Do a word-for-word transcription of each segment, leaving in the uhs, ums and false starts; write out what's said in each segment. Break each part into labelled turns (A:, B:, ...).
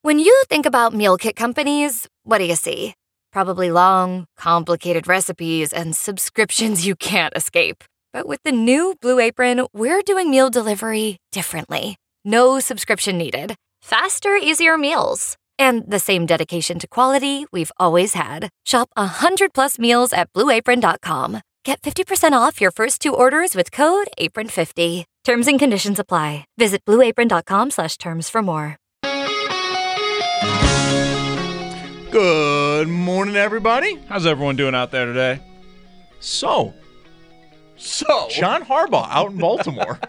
A: When you think about meal kit companies, what do you see? Probably long, complicated recipes and subscriptions you can't escape. But with the new Blue Apron, we're doing meal delivery differently. No subscription needed. Faster, easier meals. And the same dedication to quality we've always had. Shop one hundred plus meals at blue apron dot com. Get fifty percent off your first two orders with code apron fifty. Terms and conditions apply. Visit blue apron dot com slash terms for more.
B: Good morning, everybody.
C: How's everyone doing out there today?
B: So,
C: So,
B: John Harbaugh out in Baltimore.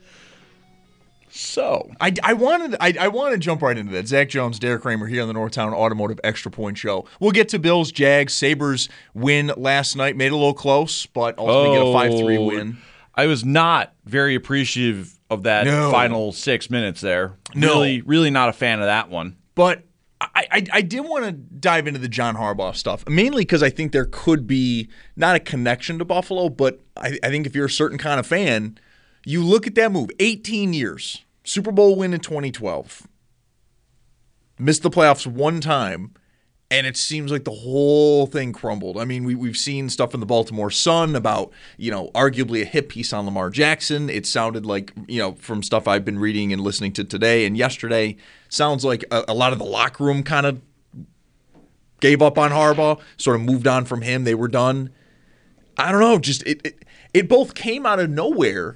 C: so
B: I, I wanted I, I want to jump right into that. Zach Jones, Derek Kramer here on the Northtown Automotive Extra Point Show. We'll get to Bills, Jags, Sabres win last night. Made it a little close, but ultimately
C: oh,
B: get a five three win.
C: I was not very appreciative of that
B: No.
C: final six minutes there.
B: No.
C: Really, really not a fan of that one.
B: But I, I, I did want to dive into the John Harbaugh stuff, mainly because I think there could be not a connection to Buffalo, but I, I think if you're a certain kind of fan, you look at that move. eighteen years, Super Bowl win in twenty twelve, missed the playoffs one time, and it seems like the whole thing crumbled. I mean, we, we've seen stuff in the Baltimore Sun about, you know, arguably a hit piece on Lamar Jackson. It sounded like, you know, from stuff I've been reading and listening to today and yesterday, sounds like a, a lot of the locker room kind of gave up on Harbaugh, sort of moved on from him. They were done. I don't know. Just it, it, it both came out of nowhere,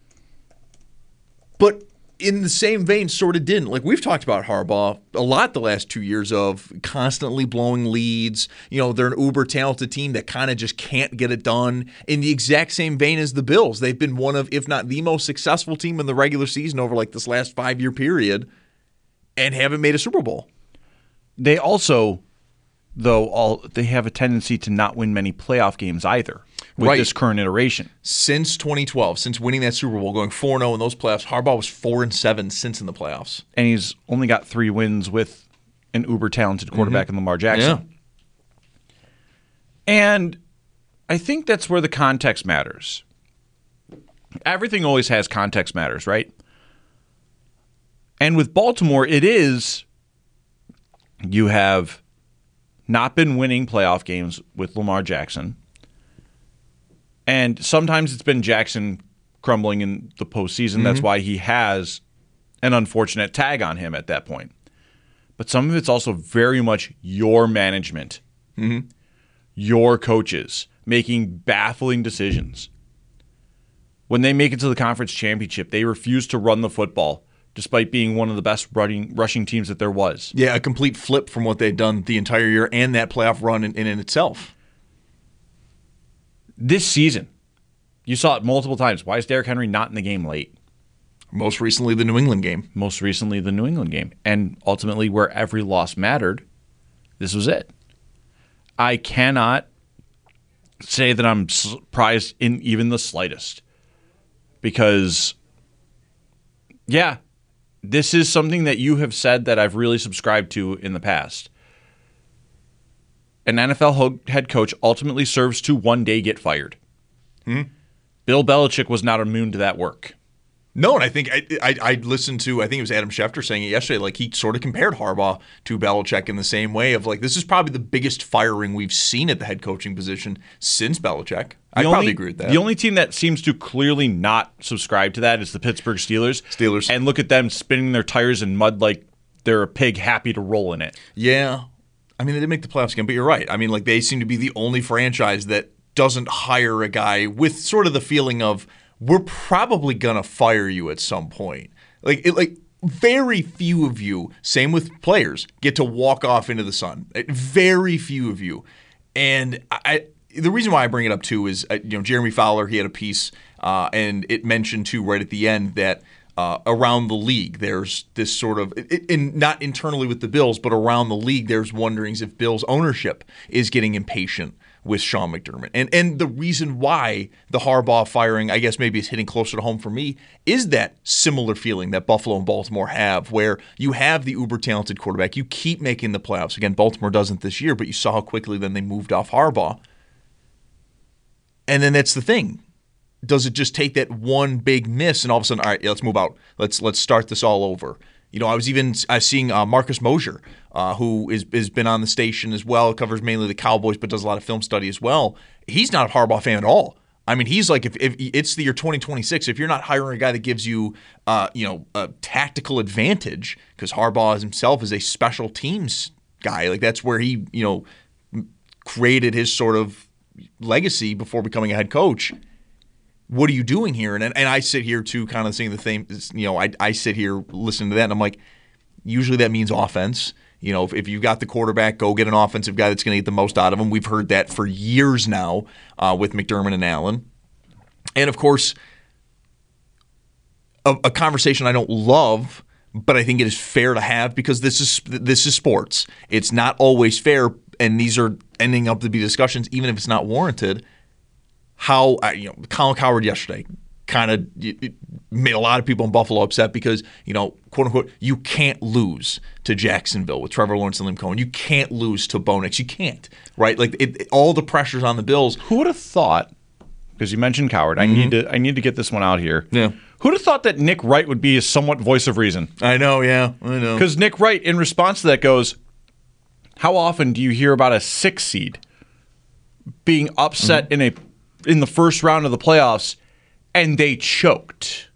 B: but in the same vein, sort of didn't. Like, we've talked about Harbaugh a lot the last two years of constantly blowing leads. You know, they're an uber talented team that kind of just can't get it done. In the exact same vein as the Bills, they've been one of, if not the most successful team in the regular season over like this last five-year period and haven't made a Super Bowl.
C: They also, though, all they have a tendency to not win many playoff games either with
B: Right.
C: this current iteration.
B: Since twenty twelve, since winning that Super Bowl, going four and oh in those playoffs, Harbaugh was four and seven since in the playoffs.
C: And he's only got three wins with an uber-talented quarterback in Lamar Jackson.
B: Yeah.
C: And I think that's where the context matters. Everything always has context matters, right? And with Baltimore, it is you have not been winning playoff games with Lamar Jackson. And sometimes it's been Jackson crumbling in the postseason. Mm-hmm. That's why he has an unfortunate tag on him at that point. But some of it's also very much your management,
B: Mm-hmm.
C: your coaches making baffling decisions. When they make it to the conference championship, they refuse to run the football despite being one of the best running, rushing teams that there was.
B: Yeah, a complete flip from what they'd done the entire year and that playoff run in, in, in itself.
C: This season, you saw it multiple times. Why is Derrick Henry not in the game late?
B: Most recently, the New England game.
C: Most recently, the New England game. And ultimately, where every loss mattered, this was it. I cannot say that I'm surprised in even the slightest. Because, yeah, this is something that you have said that I've really subscribed to in the past. An N F L ho- head coach ultimately serves to one day get fired.
B: Hmm?
C: Bill Belichick was not immune to that work.
B: No, and I think I, I I listened to, I think it was Adam Schefter saying it yesterday, like he sort of compared Harbaugh to Belichick in the same way of like, this is probably the biggest firing we've seen at the head coaching position since Belichick. I probably agree with that.
C: The only team that seems to clearly not subscribe to that is the Pittsburgh Steelers.
B: Steelers.
C: And look at them spinning their tires in mud like they're a pig happy to roll in it.
B: Yeah. I mean, they didn't make the playoffs again, but you're right. I mean, like they seem to be the only franchise that doesn't hire a guy with sort of the feeling of, we're probably gonna fire you at some point. Like, it, like very few of you, same with players, get to walk off into the sun. Very few of you, and I. The reason why I bring it up too is, uh, you know, Jeremy Fowler. He had a piece, uh, and it mentioned too right at the end that uh, around the league there's this sort of, it, in, not internally with the Bills, but around the league there's wonderings if Bills ownership is getting impatient with Sean McDermott. And and the reason why the Harbaugh firing, I guess maybe is hitting closer to home for me, is that similar feeling that Buffalo and Baltimore have, where you have the uber-talented quarterback. You keep making the playoffs. Again, Baltimore doesn't this year, but you saw how quickly then they moved off Harbaugh. And then that's the thing. Does it just take that one big miss and all of a sudden, all right, let's move out. Let's let's start this all over. You know, I was even uh, seeing uh, Marcus Mosher, uh, who is has been on the station as well, covers mainly the Cowboys, but does a lot of film study as well. He's not a Harbaugh fan at all. I mean, he's like, if, if it's the year twenty twenty-six, if you're not hiring a guy that gives you, uh, you know, a tactical advantage, because Harbaugh himself is a special teams guy, like that's where he, you know, created his sort of legacy before becoming a head coach. What are you doing here? And and I sit here too, kind of saying the same. You know, I I sit here listening to that, and I'm like, usually that means offense. You know, if, if you've got the quarterback, go get an offensive guy that's going to get the most out of him. We've heard that for years now uh, with McDermott and Allen. And, of course, a, a conversation I don't love, but I think it is fair to have because this is this is sports. It's not always fair, and these are ending up to be discussions, even if it's not warranted. How, uh, you know, Colin Cowherd yesterday kind of made a lot of people in Buffalo upset because, you know, quote unquote, you can't lose to Jacksonville with Trevor Lawrence and Liam Cohen. You can't lose to Bo Nix. You can't, right? Like it, it, all the pressure's on the Bills.
C: Who would have thought? Because you mentioned Cowherd, mm-hmm. I need to I need to get this one out here.
B: Yeah.
C: Who'd have thought that Nick Wright would be a somewhat voice of reason?
B: I know, yeah, I know.
C: Because Nick Wright, in response to that, goes, "How often do you hear about a six seed being upset mm-hmm. in a in the first round of the playoffs?" And they choked.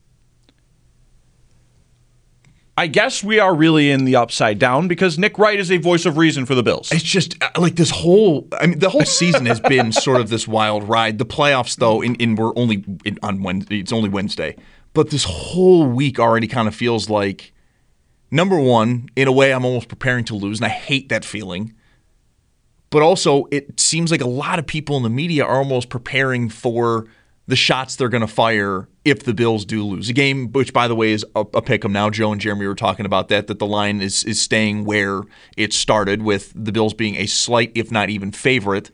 C: I guess we are really in the upside down because Nick Wright is a voice of reason for the Bills.
B: It's just like this whole, I mean, the whole season has been sort of this wild ride. The playoffs, though, in, in we're only in, on Wednesday. It's only Wednesday, but this whole week already kind of feels like, number one, in a way, I'm almost preparing to lose, and I hate that feeling. But also, it seems like a lot of people in the media are almost preparing for the shots they're going to fire if the Bills do lose. A game, which, by the way, is a, a pick 'em now. Joe and Jeremy were talking about that, that the line is is staying where it started, with the Bills being a slight, if not even favorite.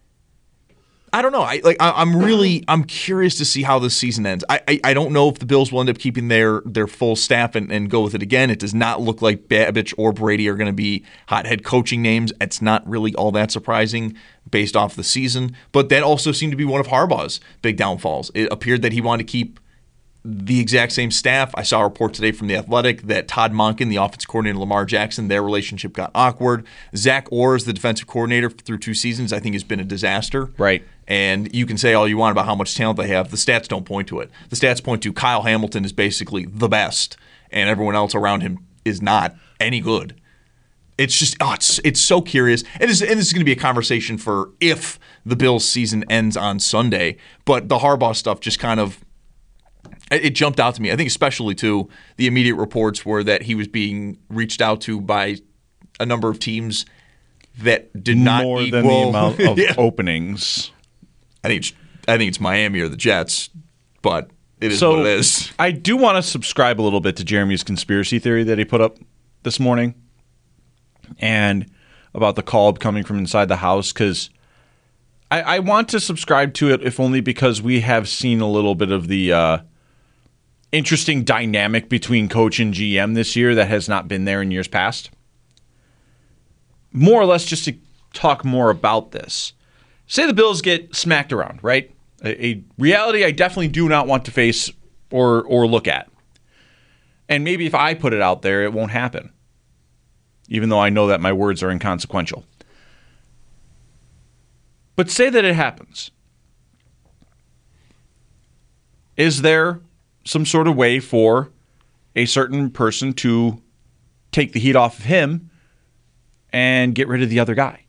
B: I don't know. I like. I, I'm really. I'm curious to see how this season ends. I, I. I don't know if the Bills will end up keeping their their full staff and, and go with it again. It does not look like Babich or Brady are going to be hot head coaching names. It's not really all that surprising based off the season. But that also seemed to be one of Harbaugh's big downfalls. It appeared that he wanted to keep the exact same staff. I saw a report today from The Athletic that Todd Monken, the offensive coordinator, and Lamar Jackson, their relationship got awkward. Zach Orr, the defensive coordinator through two seasons, I think has been a disaster.
C: Right.
B: And you can say all you want about how much talent they have. The stats don't point to it. The stats point to Kyle Hamilton is basically the best, and everyone else around him is not any good. It's just, oh, it's it's so curious. And this, and this is going to be a conversation for if the Bills' season ends on Sunday. But the Harbaugh stuff just kind of, it jumped out to me. I think especially, too, the immediate reports were that he was being reached out to by a number of teams that did not
C: More
B: equal.
C: than the amount of
B: yeah.
C: openings.
B: I think it's, I think it's Miami or the Jets, but it is
C: so
B: what it is.
C: I do want to subscribe a little bit to Jeremy's conspiracy theory that he put up this morning and about the call coming from inside the house, because I, I want to subscribe to it, if only because we have seen a little bit of the uh, interesting dynamic between coach and G M this year that has not been there in years past. More or less just to talk more about this. Say the Bills get smacked around, right? A, a reality I definitely do not want to face or or look at. And maybe if I put it out there, it won't happen. Even though I know that my words are inconsequential. But say that it happens. Is there some sort of way for a certain person to take the heat off of him and get rid of the other guy?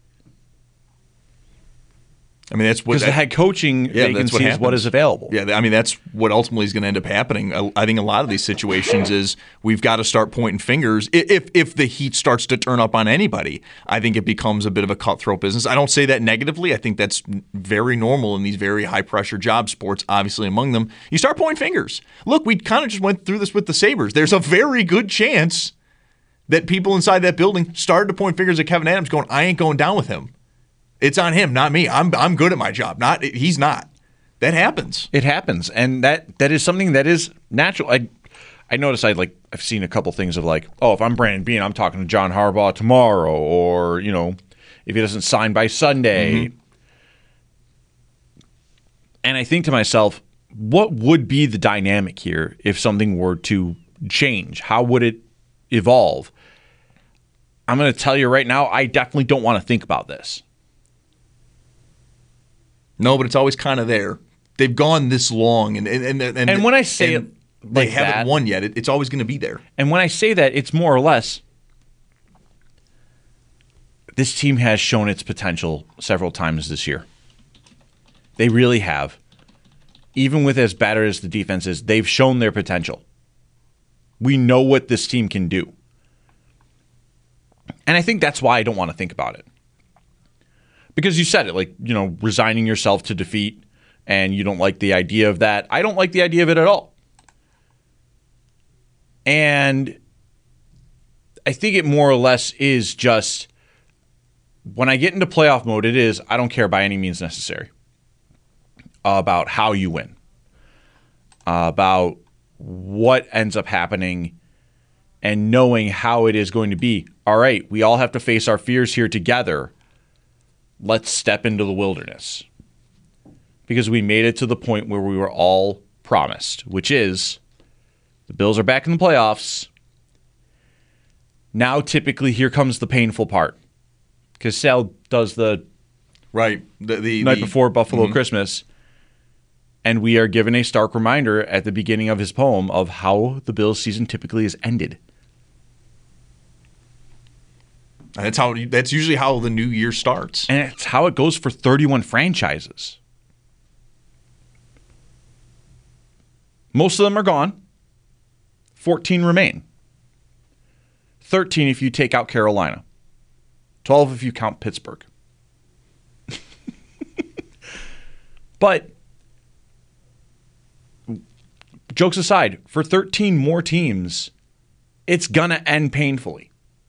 B: I mean, that's what
C: because the head coaching
B: yeah,
C: vacancy is what is available.
B: Yeah, I mean, that's what ultimately is going to end up happening. I think a lot of these situations is we've got to start pointing fingers. If if the heat starts to turn up on anybody, I think it becomes a bit of a cutthroat business. I don't say that negatively. I think that's very normal in these very high-pressure job sports, obviously among them. You start pointing fingers. Look, we kind of just went through this with the Sabres. There's a very good chance that people inside that building started to point fingers at Kevin Adams going, I ain't going down with him. It's on him, not me. I'm I'm good at my job. Not he's not. That happens.
C: It happens, and that that is something that is natural. I I noticed I like I've seen a couple things of like, oh, if I'm Brandon Beane, I'm talking to John Harbaugh tomorrow, or you know, if he doesn't sign by Sunday. Mm-hmm. And I think to myself, what would be the dynamic here if something were to change? How would it evolve. I'm going to tell you right now, I definitely don't want to think about this.
B: No, but it's always kind of there. They've gone this long, and and and, and,
C: and when I say it,
B: they
C: like
B: haven't
C: that,
B: won yet. It, it's always going to be there.
C: And when I say that, it's more or less, this team has shown its potential several times this year. They really have. Even with as bad as the defense is, they've shown their potential. We know what this team can do. And I think that's why I don't want to think about it. Because you said it, like, you know, resigning yourself to defeat, and you don't like the idea of that. I don't like the idea of it at all. And I think it more or less is just, when I get into playoff mode, it is, I don't care by any means necessary about how you win, uh, about what ends up happening, and knowing how it is going to be. All right, we all have to face our fears here together. Let's step into the wilderness. Because we made it to the point where we were all promised, which is the Bills are back in the playoffs. Now, typically, here comes the painful part. Because Sal does the
B: right the, the
C: night
B: the,
C: before Buffalo
B: mm-hmm.
C: Christmas. And we are given a stark reminder at the beginning of his poem of how the Bills season typically is ended.
B: And that's how that's usually how the new year starts.
C: And it's how it goes for thirty-one franchises. Most of them are gone. fourteen remain. thirteen if you take out Carolina. twelve if you count Pittsburgh. But jokes aside, for thirteen more teams, it's going to end painfully.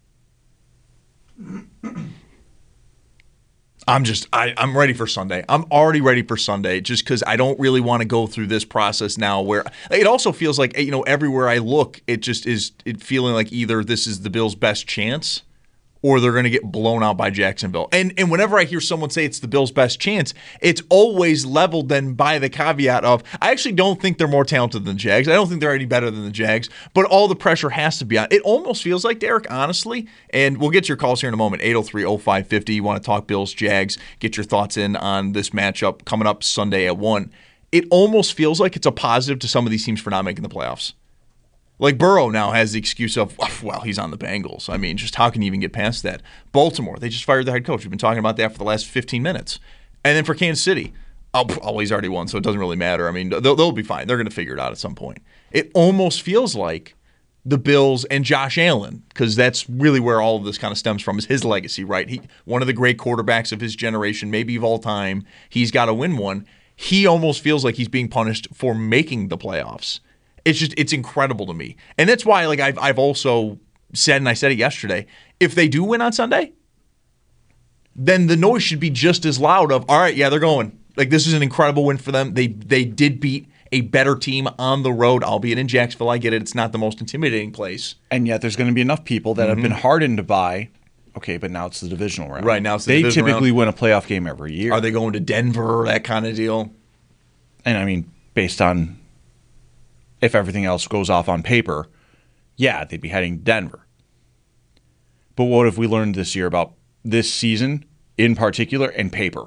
B: I'm just, I, I'm ready for Sunday. I'm already ready for Sunday just because I don't really want to go through this process now where it also feels like, you know, everywhere I look, it just is it feeling like either this is the Bills' best chance or they're going to get blown out by Jacksonville. And and whenever I hear someone say it's the Bills' best chance, it's always leveled then by the caveat of, I actually don't think they're more talented than the Jags. I don't think they're any better than the Jags, but all the pressure has to be on. It almost feels like, Derek, honestly, and we'll get to your calls here in a moment, eight oh three oh five five oh. You want to talk Bills, Jags, get your thoughts in on this matchup coming up Sunday at one. It almost feels like it's a positive to some of these teams for not making the playoffs. Like Burrow now has the excuse of, well, he's on the Bengals. I mean, just how can you even get past that? Baltimore, they just fired their head coach. We've been talking about that for the last fifteen minutes. And then for Kansas City, oh, oh he's already won, so it doesn't really matter. I mean, they'll, they'll be fine. They're going to figure it out at some point. It almost feels like the Bills and Josh Allen, because that's really where all of this kind of stems from, is his legacy, right? He, one of the great quarterbacks of his generation, maybe of all time. He's got to win one. He almost feels like he's being punished for making the playoffs. It's just, it's incredible to me. And that's why, like, I've I've also said, and I said it yesterday, if they do win on Sunday, then the noise should be just as loud of, all right, yeah, they're going. Like, this is an incredible win for them. They they did beat a better team on the road, albeit in Jacksonville. I get it. It's not the most intimidating place.
C: And yet there's going to be enough people that mm-hmm. have been hardened by, okay, but now it's the divisional round.
B: Right, now it's the
C: they
B: divisional round.
C: They typically win a playoff game every year.
B: Are they going to Denver, that kind of deal?
C: And, I mean, based on if everything else goes off on paper, yeah, they'd be heading to Denver. But what have we learned this year about this season in particular and paper?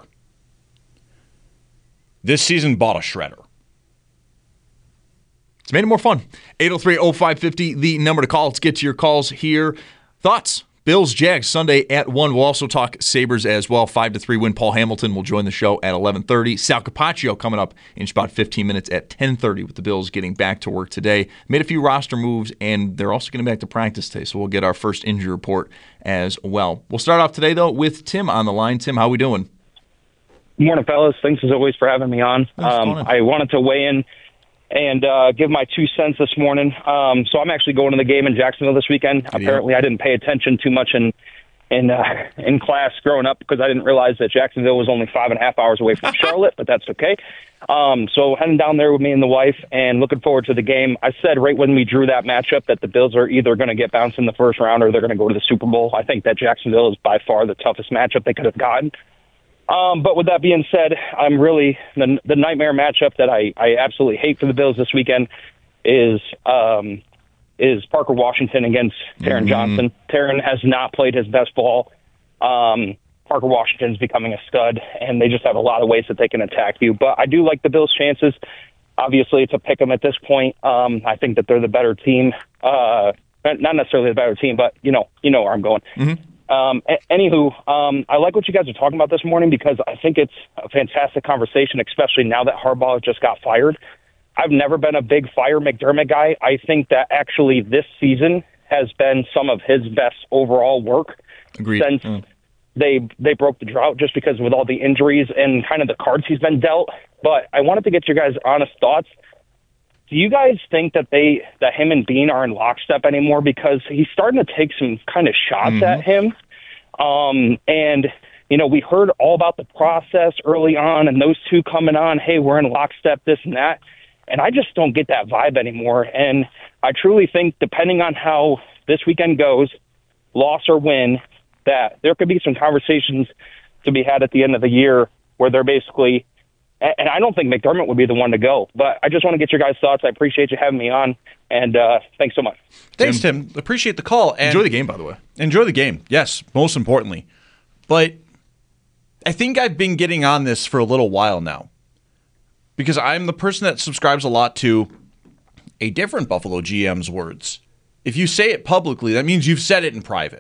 C: This season bought a shredder.
B: It's made it more fun. eight oh three oh five five oh, the number to call. Let's get to your calls here. Thoughts? Bills, Jags, Sunday at one. We'll also talk Sabres as well. five to three win. Paul Hamilton will join the show at eleven thirty. Sal Capaccio coming up in just about fifteen minutes at ten thirty with the Bills getting back to work today. Made a few roster moves, and they're also getting back to practice today, so we'll get our first injury report as well. We'll start off today, though, with Tim on the line. Tim, how we doing?
D: Good morning, fellas. Thanks, as always, for having me on. Um, I wanted to weigh in and uh, give my two cents this morning. Um, so I'm actually going to the game in Jacksonville this weekend. Yeah. Apparently, I didn't pay attention too much in in uh, in class growing up because I didn't realize that Jacksonville was only five and a half hours away from Charlotte, but that's okay. Um, so heading down there with me and the wife and looking forward to the game. I said right when we drew that matchup that the Bills are either going to get bounced in the first round or they're going to go to the Super Bowl. I think that Jacksonville is by far the toughest matchup they could have gotten. Um, but with that being said, I'm really the, the nightmare matchup that I, I absolutely hate for the Bills this weekend is um, is Parker Washington against Taron mm-hmm. Johnson. Taron has not played his best ball. Um, Parker Washington's becoming a stud, and they just have a lot of ways that they can attack you. But I do like the Bills' chances. Obviously, it's a pick 'em at this point. Um, I think that they're the better team. Uh, not necessarily the better team, but you know, you know where I'm going. Mm-hmm. Um, a- anywho, um, I like what you guys are talking about this morning because I think it's a fantastic conversation, especially now that Harbaugh just got fired. I've never been a big fire McDermott guy. I think that actually this season has been some of his best overall work
B: Agreed.
D: since
B: mm.
D: they they broke the drought, just because with all the injuries and kind of the cards he's been dealt. But I wanted to get your guys' honest thoughts. Do you guys think that they that him and Bean are in lockstep anymore? Because he's starting to take some kind of shots mm-hmm. at him. Um, and, you know, we heard all about the process early on and those two coming on, hey, we're in lockstep, this and that. And I just don't get that vibe anymore. And I truly think, depending on how this weekend goes, loss or win, that there could be some conversations to be had at the end of the year where they're basically, and I don't think McDermott would be the one to go, but I just want to get your guys' thoughts. I appreciate you having me on, and uh, thanks so much.
C: Thanks, Tim. Tim. Appreciate the call. And
B: enjoy the game, by the way.
C: Enjoy the game, yes, most importantly. But I think I've been getting on this for a little while now because I'm the person that subscribes a lot to a different Buffalo G M's words. If you say it publicly, that means you've said it in private.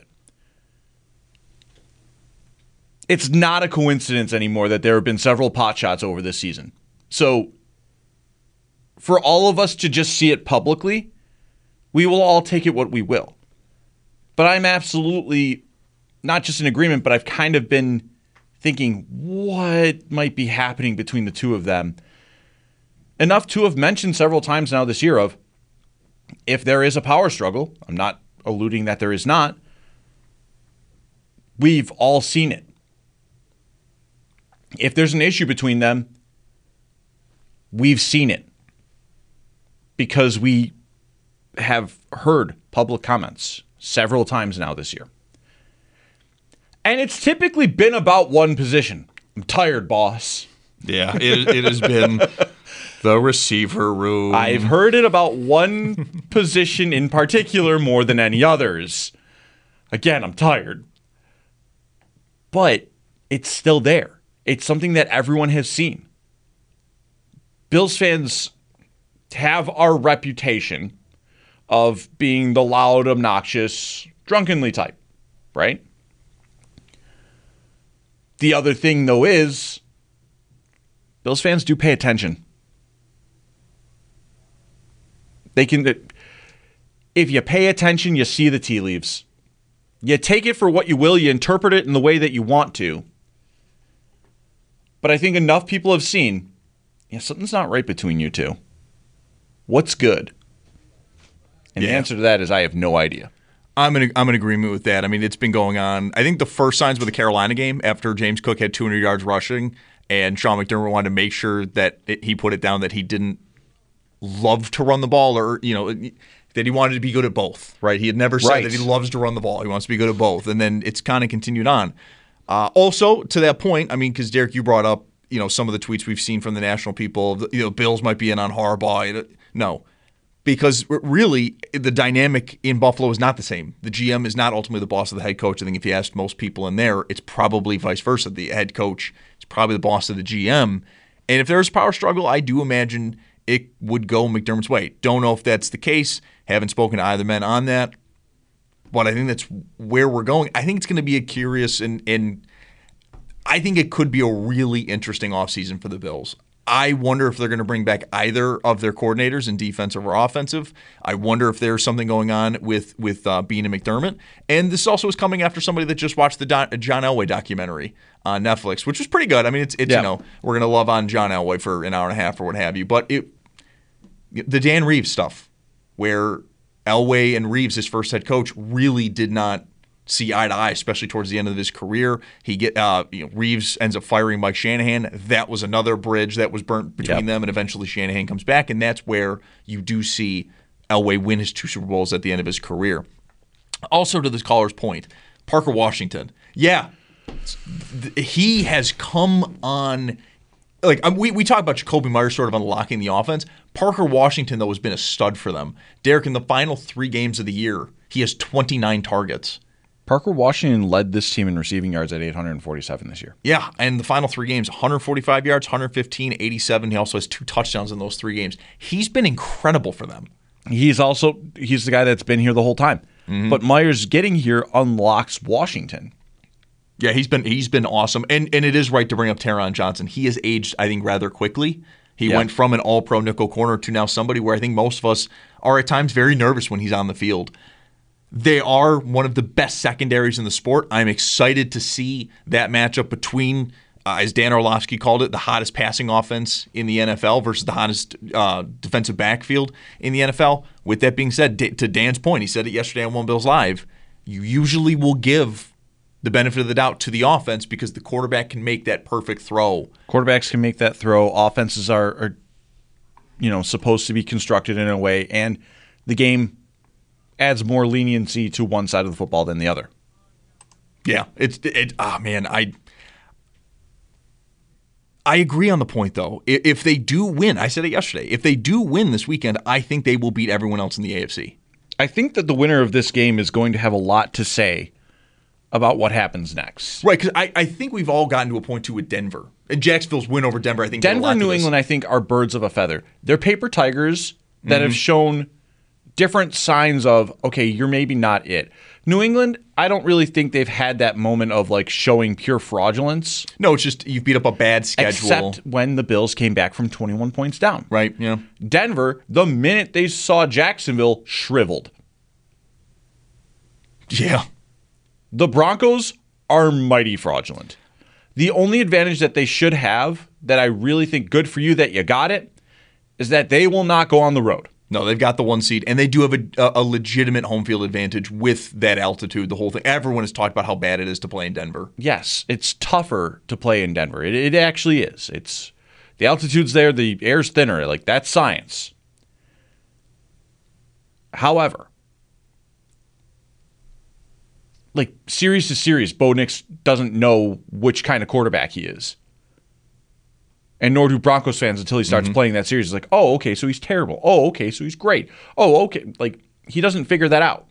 C: It's not a coincidence anymore that there have been several pot shots over this season. So for all of us to just see it publicly, we will all take it what we will. But I'm absolutely not just in agreement, but I've kind of been thinking what might be happening between the two of them. Enough to have mentioned several times now this year of if there is a power struggle, I'm not alluding that there is not, we've all seen it. If there's an issue between them, we've seen it because we have heard public comments several times now this year. And it's typically been about one position. I'm tired, boss.
B: Yeah, it, it has been the receiver room.
C: I've heard it about one position in particular more than any others. Again, I'm tired. But it's still there. It's something that everyone has seen. Bills fans have our reputation of being the loud, obnoxious, drunkenly type, right? The other thing, though, is Bills fans do pay attention. They can, if you pay attention, you see the tea leaves. You take it for what you will, you interpret it in the way that you want to. But I think enough people have seen, yeah, something's not right between you two. What's good? And yeah. The answer to that is I have no idea.
B: I'm in, I'm in agreement with that. I mean, it's been going on. I think the first signs with the Carolina game, after James Cook had two hundred yards rushing, and Sean McDermott wanted to make sure that it, he put it down that he didn't love to run the ball, or, you know, that he wanted to be good at both, right? He had never said
C: right.
B: that he loves to run the ball. He wants to be good at both. And then it's kind of continued on. Uh, also, to that point, I mean, because Derek, you brought up, you know, some of the tweets we've seen from the national people, you know, Bills might be in on Harbaugh. No, because really the dynamic in Buffalo is not the same. The G M is not ultimately the boss of the head coach. I think if you asked most people in there, it's probably vice versa. The head coach is probably the boss of the G M. And if there's a power struggle, I do imagine it would go McDermott's way. Don't know if that's the case. Haven't spoken to either men on that. But I think that's where we're going. I think it's going to be a curious and, and I think it could be a really interesting offseason for the Bills. I wonder if they're going to bring back either of their coordinators in defensive or offensive. I wonder if there's something going on with with uh, Bean and McDermott. And this also is coming after somebody that just watched the Don, John Elway documentary on Netflix, which was pretty good. I mean, it's it's yeah. you know, we're going to love on John Elway for an hour and a half or what have you. But it the Dan Reeves stuff, where Elway and Reeves, his first head coach, really did not see eye to eye, especially towards the end of his career. He get uh, you know, Reeves ends up firing Mike Shanahan. That was another bridge that was burnt between yep. them, and eventually Shanahan comes back, and that's where you do see Elway win his two Super Bowls at the end of his career. Also, to this caller's point, Parker Washington, yeah, he has come on. Like we we talk about Jacoby Myers sort of unlocking the offense. Parker Washington, though, has been a stud for them. Derek, in the final three games of the year, he has twenty-nine targets.
C: Parker Washington led this team in receiving yards at eight hundred forty-seven this year.
B: Yeah, and the final three games, one hundred forty-five yards, one hundred fifteen, eighty-seven. He also has two touchdowns in those three games. He's been incredible for them.
C: He's also he's the guy that's been here the whole time. Mm-hmm. But Myers getting here unlocks Washington.
B: Yeah, he's been he's been awesome. And and it is right to bring up Taron Johnson. He has aged, I think, rather quickly. He yeah. went from an all-pro nickel corner to now somebody where I think most of us are at times very nervous when he's on the field. They are one of the best secondaries in the sport. I'm excited to see that matchup between, uh, as Dan Orlovsky called it, the hottest passing offense in the N F L versus the hottest uh, defensive backfield in the N F L. With that being said, D- to Dan's point, he said it yesterday on One Bills Live, you usually will give the benefit of the doubt to the offense because the quarterback can make that perfect throw.
C: Quarterbacks can make that throw. Offenses are, are you know, supposed to be constructed in a way, and the game adds more leniency to one side of the football than the other.
B: Yeah, it's it. Ah, oh man, I I agree on the point though. If they do win, I said it yesterday. If they do win this weekend, I think they will beat everyone else in the A F C.
C: I think that the winner of this game is going to have a lot to say about what happens next.
B: Right, because I, I think we've all gotten to a point too with Denver. And Jacksonville's win over Denver, I think.
C: Denver and New England, I think, are birds of a feather. They're paper tigers that mm-hmm. have shown different signs of, okay, you're maybe not it. New England, I don't really think they've had that moment of like showing pure fraudulence.
B: No, it's just you've beat up a bad schedule.
C: Except when the Bills came back from twenty-one points down.
B: Right, yeah.
C: Denver, the minute they saw Jacksonville, shriveled.
B: Yeah.
C: The Broncos are mighty fraudulent. The only advantage that they should have, that I really think good for you that you got it, is that they will not go on the road.
B: No, they've got the one seed, and they do have a, a legitimate home field advantage with that altitude, the whole thing. Everyone has talked about how bad it is to play in Denver.
C: Yes, it's tougher to play in Denver. It, it actually is. It's the altitude's there, the air's thinner. Like, that's science. However, like, series to series, Bo Nix doesn't know which kind of quarterback he is. And nor do Broncos fans until he starts mm-hmm. playing that series. It's like, oh, okay, so he's terrible. Oh, okay, so he's great. Oh, okay. Like, he doesn't figure that out.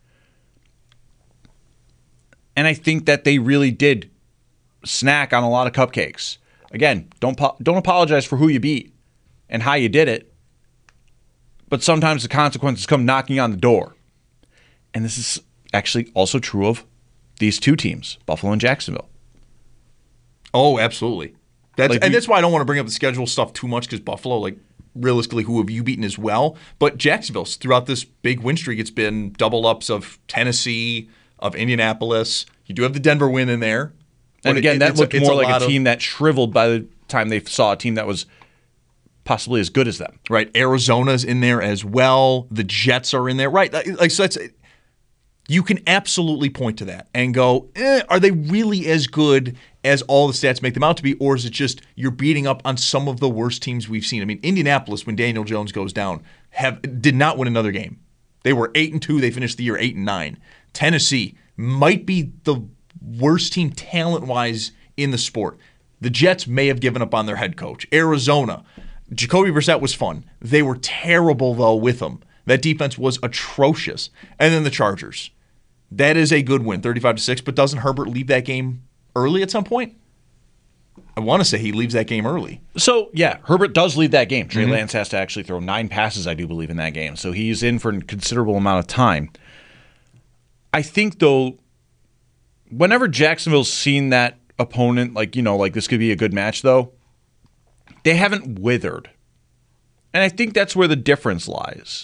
C: And I think that they really did snack on a lot of cupcakes. Again, don't don't apologize for who you beat and how you did it. But sometimes the consequences come knocking on the door. And this is actually also true of these two teams, Buffalo and Jacksonville.
B: Oh, absolutely. That's,
C: like
B: and
C: we,
B: that's why I don't want to bring up the schedule stuff too much because Buffalo, like, realistically, who have you beaten as well? But Jacksonville's throughout this big win streak, it's been double ups of Tennessee, of Indianapolis. You do have the Denver win in there.
C: And again, it, that looked a, more a like a team of, that shriveled by the time they saw a team that was possibly as good as them.
B: Right. Arizona's in there as well. The Jets are in there. Right. Like, so that's, you can absolutely point to that and go, eh, are they really as good as all the stats make them out to be, or is it just you're beating up on some of the worst teams we've seen? I mean, Indianapolis, when Daniel Jones goes down, have did not win another game. They were eight and two. They finished the year eight and nine. Tennessee might be the worst team talent-wise in the sport. The Jets may have given up on their head coach. Arizona, Jacoby Brissett was fun. They were terrible, though, with him. That defense was atrocious. And then the Chargers. That is a good win, thirty-five to six, but doesn't Herbert leave that game early at some point? I want to say he leaves that game early.
C: So, yeah, Herbert does leave that game. Trey mm-hmm. Lance has to actually throw nine passes, I do believe, in that game. So he's in for a considerable amount of time. I think, though, whenever Jacksonville's seen that opponent, like, you know, like this could be a good match, though, they haven't withered. And I think that's where the difference lies.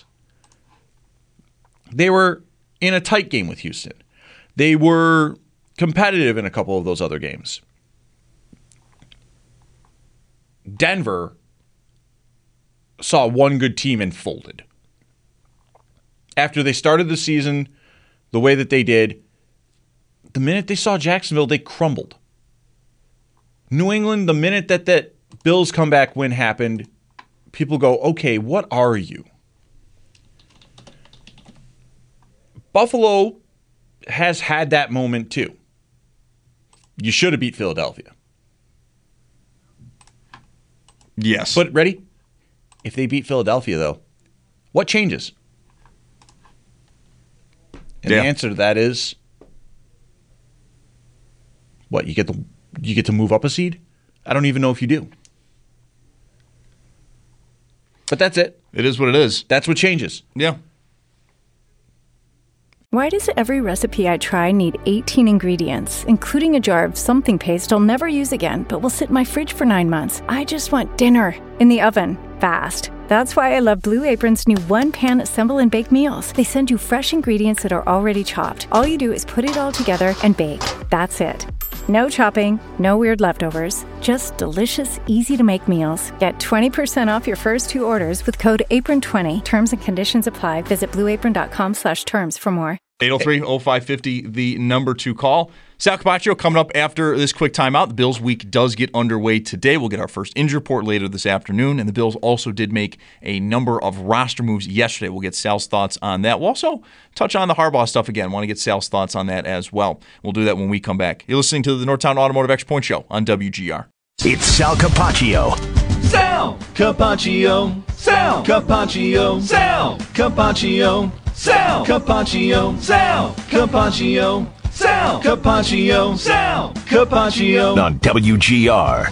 C: They were in a tight game with Houston. They were competitive in a couple of those other games. Denver saw one good team and folded. After they started the season the way that they did, the minute they saw Jacksonville, they crumbled. New England, the minute that that Bills comeback win happened, people go, okay, what are you? Buffalo has had that moment too. You should have beat Philadelphia.
B: Yes.
C: But ready? If they beat Philadelphia, though, what changes? And
B: yeah.
C: the answer to that is, what, you get the you get to move up a seed? I don't even know if you do. But that's it.
B: It is what it is.
C: That's what changes.
B: Yeah.
E: Why does every recipe I try need eighteen ingredients, including a jar of something paste I'll never use again, but will sit in my fridge for nine months? I just want dinner in the oven, fast. That's why I love Blue Apron's new one-pan assemble and bake meals. They send you fresh ingredients that are already chopped. All you do is put it all together and bake. That's it. No chopping, no weird leftovers, just delicious, easy-to-make meals. Get twenty percent off your first two orders with code apron twenty. Terms and conditions apply. Visit blueapron.com slash terms for more.
B: eight oh three oh five five oh, the number to call. Sal Capaccio coming up after this quick timeout. The Bills week does get underway today. We'll get our first injury report later this afternoon, and the Bills also did make a number of roster moves yesterday. We'll get Sal's thoughts on that. We'll also touch on the Harbaugh stuff again. Want to get Sal's thoughts on that as well. We'll do that when we come back. You're listening to the Northtown Automotive Extra Point Show on W G R.
F: It's Sal Capaccio.
G: Sal Capaccio. Sal Capaccio. Sal Capaccio. Sal Capaccio. Sal Capaccio. Sal Capaccio. Sal Capaccio.
F: On W G R.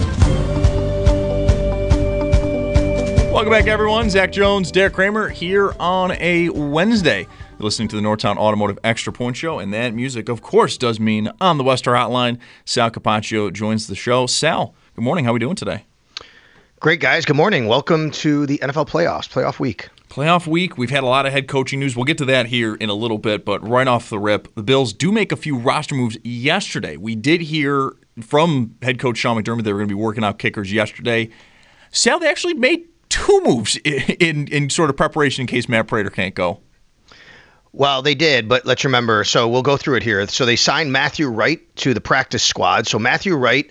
B: Welcome back, everyone. Zach Jones, Derek Kramer here on a Wednesday. You're listening to the Northtown Automotive Extra Point Show, and that music, of course, does mean on the Wester Hotline, Sal Capaccio joins the show. Sal, good morning. How are we doing today?
H: Great, guys. Good morning. Welcome to the N F L playoffs, playoff week.
B: Playoff week. We've had a lot of head coaching news. We'll get to that here in a little bit, but right off the rip, the Bills do make a few roster moves yesterday. We did hear from head coach Sean McDermott they were going to be working out kickers yesterday. Sal, they actually made two moves in, in, in sort of preparation in case Matt Prater can't go.
H: Well, they did, but let's remember, so we'll go through it here. So they signed Matthew Wright to the practice squad. So Matthew Wright,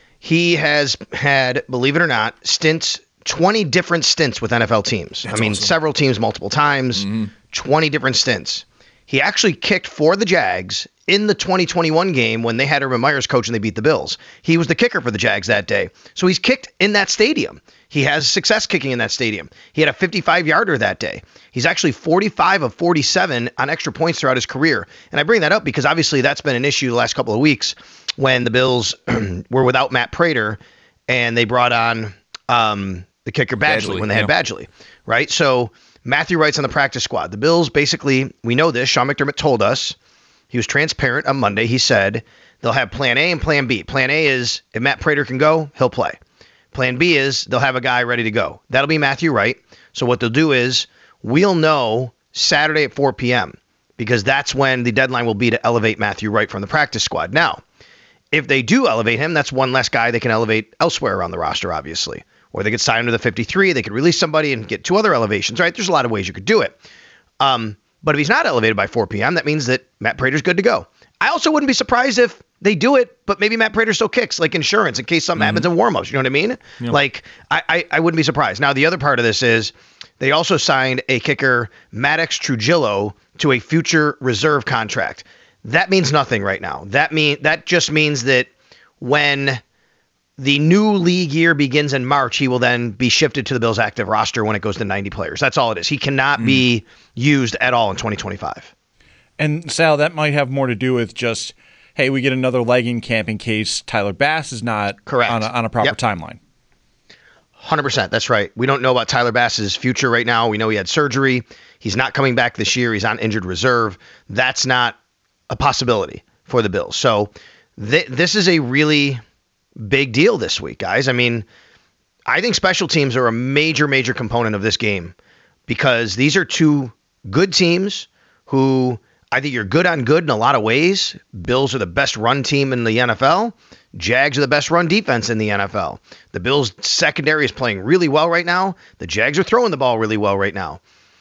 H: he has had, believe it or not, stints, twenty different stints with N F L teams.
B: That's
H: I mean,
B: awesome.
H: Several teams multiple times, mm-hmm. twenty different stints. He actually kicked for the Jags in the twenty twenty-one game when they had Urban Meyer's coach and they beat the Bills. He was the kicker for the Jags that day. So he's kicked in that stadium. He has success kicking in that stadium. He had a fifty-five-yarder that day. He's actually forty-five of forty-seven on extra points throughout his career. And I bring that up because obviously that's been an issue the last couple of weeks when the Bills were without Matt Prater and they brought on um, the kicker Badgley,
B: Badgley
H: when they
B: yeah.
H: had Badgley, right? So Matthew Wright's on the practice squad. The Bills basically, we know this, Sean McDermott told us, he was transparent on Monday. He said they'll have plan A and plan B. Plan A is if Matt Prater can go, he'll play. Plan B is they'll have a guy ready to go. That'll be Matthew Wright. So what they'll do is we'll know Saturday at four p.m. because that's when the deadline will be to elevate Matthew Wright from the practice squad. Now, if they do elevate him, that's one less guy they can elevate elsewhere around the roster, obviously. Or they could sign him to the fifty-three. They could release somebody and get two other elevations, right? There's a lot of ways you could do it. Um, but if he's not elevated by four p.m., that means that Matt Prater's good to go. I also wouldn't be surprised if they do it, but maybe Matt Prater still kicks, like insurance, in case something mm-hmm. happens in warmups. You know what I mean? Yep. Like, I, I, I wouldn't be surprised. Now, the other part of this is they also signed a kicker, Maddox Trujillo, to a future reserve contract. That means nothing right now. That mean that just means that when the new league year begins in March, he will then be shifted to the Bills' active roster when it goes to ninety players. That's all it is. He cannot mm. be used at all in twenty twenty-five.
C: And Sal, that might have more to do with just, hey, we get another leg in camp in case Tyler Bass is not
H: Correct.
C: on a, on a proper
H: yep.
C: timeline.
H: one hundred percent. That's right. We don't know about Tyler Bass's future right now. We know he had surgery. He's not coming back this year. He's on injured reserve. That's not a possibility for the Bills. So th- this is a really big deal this week, guys. I mean, I think special teams are a major, major component of this game because these are two good teams who I think you're good on good in a lot of ways. Bills are the best run team in the N F L. Jags are the best run defense in the N F L. The Bills' secondary is playing really well right now. The Jags are throwing the ball really well right now.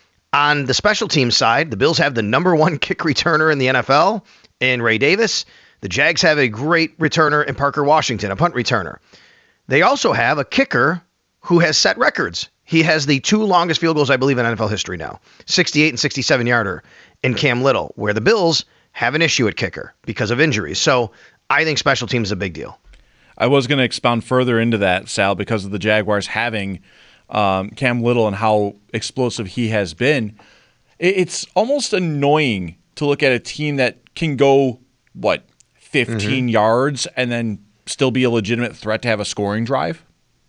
H: On the special teams side, the Bills have the number one kick returner in the N F L in Ray Davis. The Jags have a great returner in Parker Washington, a punt returner. They also have a kicker who has set records. He has the two longest field goals, I believe, in N F L history now, sixty-eight and sixty-seven yarder in Cam Little, where the Bills have an issue at kicker because of injuries. So I think special teams is a big deal.
C: I was going to expound further into that, Sal, because of the Jaguars having um, Cam Little and how explosive he has been, it, it's almost annoying to look at a team that can go, what, fifteen mm-hmm. yards and then still be a legitimate threat to have a scoring drive?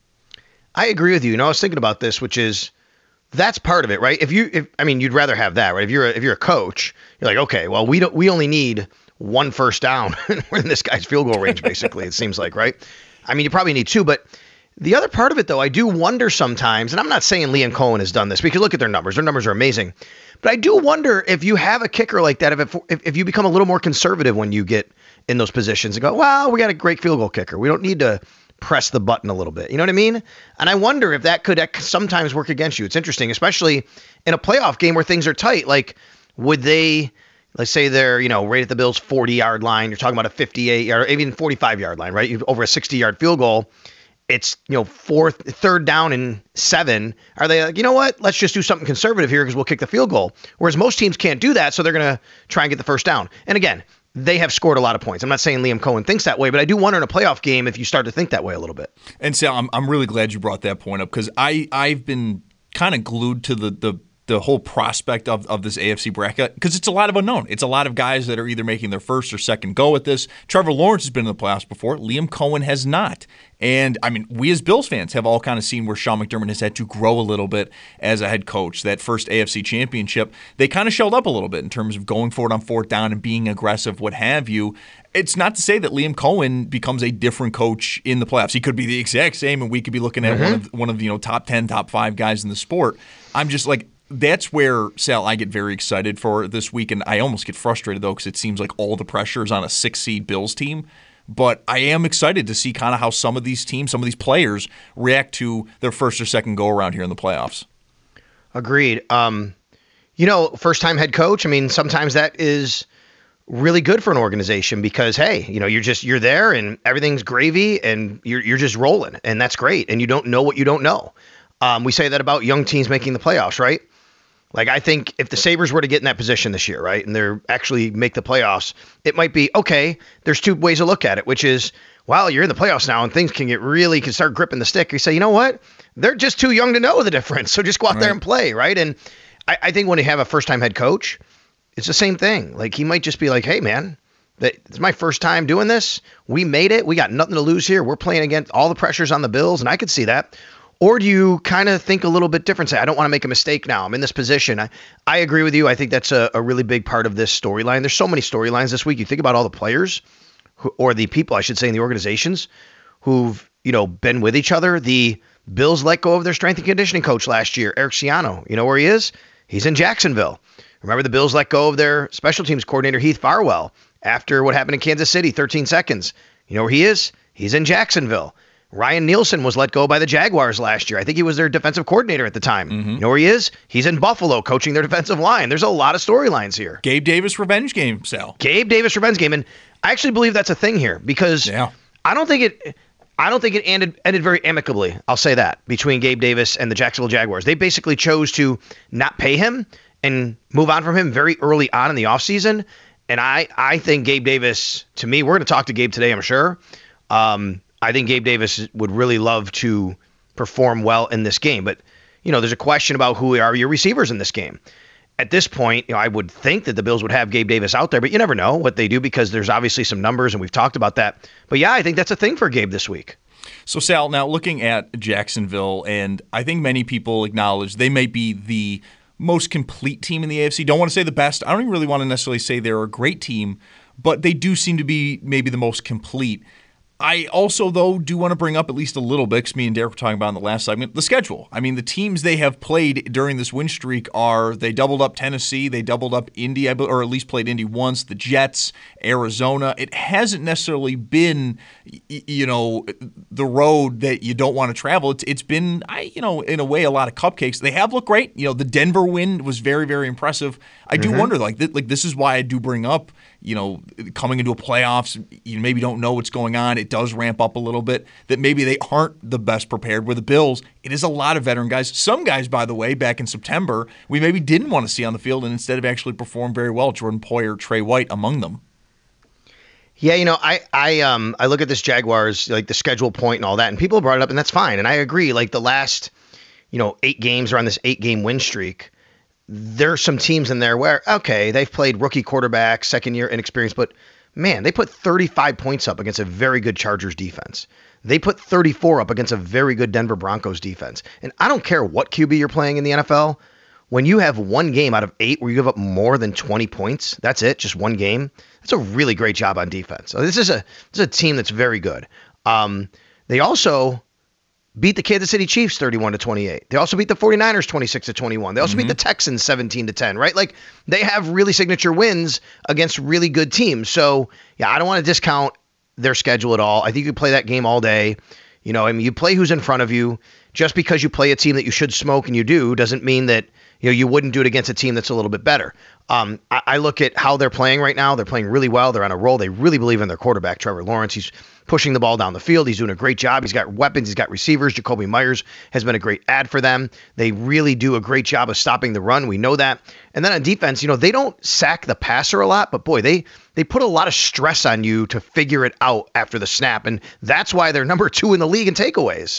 H: I agree with you. You know, I was thinking about this, which is that's part of it, right? If you, if I mean, you'd rather have that, right? If you're a, if you're a coach, you're like, okay, well, we don't, we only need one first down. We're in this guy's field goal range, basically. It seems like, right? I mean, you probably need two, but the other part of it, though, I do wonder sometimes, and I'm not saying Liam Cohen has done this because look at their numbers. Their numbers are amazing. But I do wonder if you have a kicker like that, if, if if you become a little more conservative when you get in those positions and go, well, we got a great field goal kicker. We don't need to press the button a little bit. You know what I mean? And I wonder if that could sometimes work against you. It's interesting, especially in a playoff game where things are tight. Like, would they, let's say they're, you know, right at the Bills' forty-yard line. You're talking about a fifty-eight-yard, even forty-five-yard line, right? Over a sixty-yard field goal. It's, you know, fourth, third down and seven. Are they like, you know what? Let's just do something conservative here because we'll kick the field goal. Whereas most teams can't do that, so they're going to try and get the first down. And again, they have scored a lot of points. I'm not saying Liam Cohen thinks that way, but I do wonder in a playoff game if you start to think that way a little bit.
B: And Sal, I'm I'm really glad you brought that point up because I I've been kind of glued to the the the whole prospect of, of this A F C bracket because it's a lot of unknown. It's a lot of guys that are either making their first or second go at this. Trevor Lawrence has been in the playoffs before. Liam Cohen has not. And, I mean, we as Bills fans have all kind of seen where Sean McDermott has had to grow a little bit as a head coach. That first A F C championship, they kind of shelled up a little bit in terms of going forward on fourth down and being aggressive, what have you. It's not to say that Liam Cohen becomes a different coach in the playoffs. He could be the exact same, and we could be looking at mm-hmm. one of one of the you know top ten, top five guys in the sport. I'm just like, that's where, Sal, I get very excited for this week, and I almost get frustrated, though, because it seems like all the pressure is on a six-seed Bills team. But I am excited to see kind of how some of these teams, some of these players react to their first or second go-around here in the playoffs.
H: Agreed. Um, you know, first-time head coach, I mean, sometimes that is really good for an organization because, hey, you know, you're just you're there and everything's gravy and you're you're just rolling, and that's great. And you don't know what you don't know. Um, we say that about young teams making the playoffs, right? Like, I think if the Sabres were to get in that position this year, right, and they're actually make the playoffs, it might be, okay, there's two ways to look at it, which is, well, you're in the playoffs now and things can get really, can start gripping the stick. You say, you know what? They're just too young to know the difference. So just go out right there and play, right? And I, I think when you have a first-time head coach, it's the same thing. Like, he might just be like, hey, man, it's my first time doing this. We made it. We got nothing to lose here. We're playing against all the pressures on the Bills, and I could see that. Or do you kind of think a little bit different? Say, I don't want to make a mistake now. I'm in this position. I, I agree with you. I think that's a, a really big part of this storyline. There's so many storylines this week. You think about all the players who, or the people, I should say, in the organizations who've, you know, been with each other. The Bills let go of their strength and conditioning coach last year, Eric Ciano. You know where he is? He's in Jacksonville. Remember, the Bills let go of their special teams coordinator, Heath Farwell, after what happened in Kansas City, thirteen seconds. You know where he is? He's in Jacksonville. Ryan Nielsen was let go by the Jaguars last year. I think he was their defensive coordinator at the time. Mm-hmm. You know where he is? He's in Buffalo coaching their defensive line. There's a lot of storylines here.
B: Gabe Davis revenge game, Sal.
H: Gabe Davis revenge game. And I actually believe that's a thing here because yeah. I don't think it I don't think it ended, ended very amicably. I'll say that, between Gabe Davis and the Jacksonville Jaguars. They basically chose to not pay him and move on from him very early on in the offseason. And I, I think Gabe Davis, to me, we're going to talk to Gabe today, I'm sure. Um, I think Gabe Davis would really love to perform well in this game. But, you know, there's a question about who are your receivers in this game. At this point, you know, I would think that the Bills would have Gabe Davis out there, but you never know what they do because there's obviously some numbers, and we've talked about that. But, yeah, I think that's a thing for Gabe this week.
B: So, Sal, now looking at Jacksonville, and I think many people acknowledge they may be the most complete team in the A F C. Don't want to say the best. I don't even really want to necessarily say they're a great team, but they do seem to be maybe the most complete. I also, though, do want to bring up at least a little bit, because me and Derek were talking about in the last segment, the schedule. I mean, the teams they have played during this win streak are, they doubled up Tennessee, they doubled up Indy, or at least played Indy once, the Jets, Arizona. It hasn't necessarily been, you know, the road that you don't want to travel. It's It's been, I you know, in a way, a lot of cupcakes. They have looked great. You know, the Denver win was very, very impressive. I do mm-hmm. wonder, like, th- like this is why I do bring up, you know, coming into a playoffs, you maybe don't know what's going on. It does ramp up a little bit, that maybe they aren't the best prepared. Where the Bills, it is a lot of veteran guys. Some guys, by the way, back in September, we maybe didn't want to see on the field and instead have actually performed very well. Jordan Poyer, Trey White among them.
H: Yeah, you know, I I um I look at this Jaguars, like the schedule point and all that, and people brought it up, and that's fine. And I agree, like the last, you know, eight games or on this eight-game win streak, there's some teams in there where, okay, they've played rookie quarterback, second-year inexperienced, but, man, they put thirty-five points up against a very good Chargers defense. They put thirty-four up against a very good Denver Broncos defense. And I don't care what Q B you're playing in the N F L, when you have one game out of eight where you give up more than twenty points, that's it, just one game, that's a really great job on defense. So this is a this is a team that's very good. Um, they also beat the Kansas City Chiefs thirty-one to twenty-eight. They also beat the 49ers twenty-six to twenty-one. They also mm-hmm. beat the Texans seventeen to ten, right? Like, they have really signature wins against really good teams. So, yeah, I don't want to discount their schedule at all. I think you could play that game all day. You know, I mean, you play who's in front of you. Just because you play a team that you should smoke and you do doesn't mean that, you know, you wouldn't do it against a team that's a little bit better. Um, I, I look at how they're playing right now. They're playing really well. They're on a roll. They really believe in their quarterback, Trevor Lawrence. He's pushing the ball down the field. He's doing a great job. He's got weapons. He's got receivers. Jacoby Myers has been a great add for them. They really do a great job of stopping the run. We know that. And then on defense, you know, they don't sack the passer a lot, but boy, they they put a lot of stress on you to figure it out after the snap. And that's why they're number two in the league in takeaways.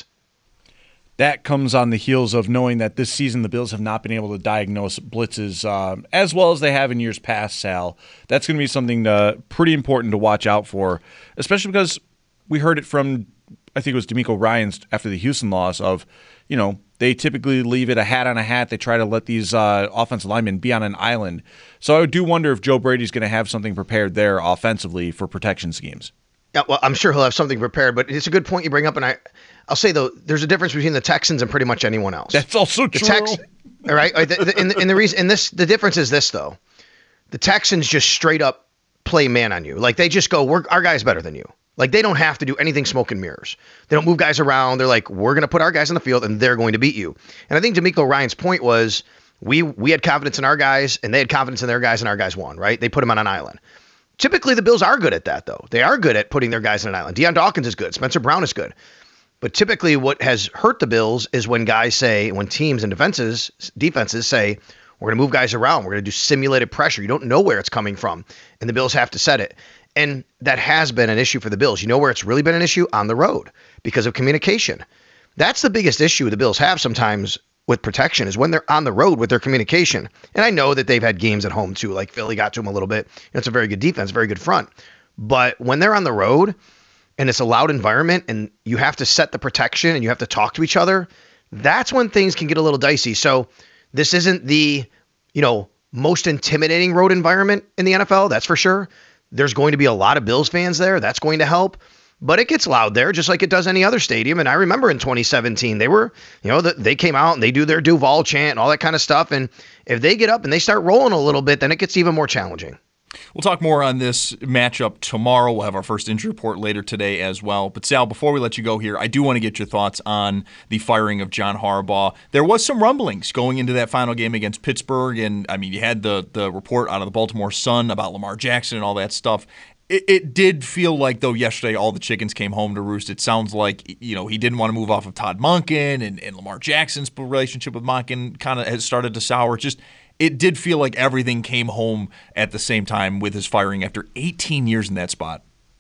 C: That comes on the heels of knowing that this season the Bills have not been able to diagnose blitzes uh, as well as they have in years past, Sal. That's going to be something uh, pretty important to watch out for, especially because we heard it from, I think it was DeMeco Ryans after the Houston loss of, you know, they typically leave it a hat on a hat. They try to let these uh, offensive linemen be on an island. So I do wonder if Joe Brady's going to have something prepared there offensively for protection schemes.
H: Yeah, well, I'm sure he'll have something prepared, but it's a good point you bring up, and I, I'll say, though, there's a difference between the Texans and pretty much anyone else.
C: That's also
H: the
C: true.
H: Tex- all right, and the, and the, and the reason, and this, the difference is this, though. The Texans just straight up play man on you. Like, they just go, We're, our guy's better than you. Like, they don't have to do anything smoke and mirrors. They don't move guys around. They're like, we're going to put our guys on the field, and they're going to beat you. And I think DeMeco Ryans' point was, we we had confidence in our guys, and they had confidence in their guys, and our guys won, right? They put them on an island. Typically, the Bills are good at that, though. They are good at putting their guys on an island. Deion Dawkins is good. Spencer Brown is good. But typically what has hurt the Bills is when guys say, when teams and defenses defenses say, we're going to move guys around. We're going to do simulated pressure. You don't know where it's coming from, and the Bills have to set it. And that has been an issue for the Bills. You know where it's really been an issue? On the road, because of communication. That's the biggest issue the Bills have sometimes with protection, is when they're on the road with their communication. And I know that they've had games at home too, like Philly got to them a little bit. It's a very good defense, very good front. But when they're on the road and it's a loud environment and you have to set the protection and you have to talk to each other, that's when things can get a little dicey. So this isn't the, you know, most intimidating road environment in the N F L, that's for sure. There's going to be a lot of Bills fans there. That's going to help. But it gets loud there, just like it does any other stadium. And I remember in twenty seventeen, they were, you know, they came out and they do their Duval chant and all that kind of stuff. And if they get up and they start rolling a little bit, then it gets even more challenging.
B: We'll talk more on this matchup tomorrow. We'll have our first injury report later today as well. But Sal, before we let you go here, I do want to get your thoughts on the firing of John Harbaugh. There was some rumblings going into that final game against Pittsburgh. And, I mean, you had the, the report out of the Baltimore Sun about Lamar Jackson and all that stuff. It, it did feel like, though, yesterday all the chickens came home to roost. It sounds like, you know, he didn't want to move off of Todd Monken, and, and Lamar Jackson's relationship with Monken kind of has started to sour. Just, it did feel like everything came home at the same time with his firing after eighteen years in that spot.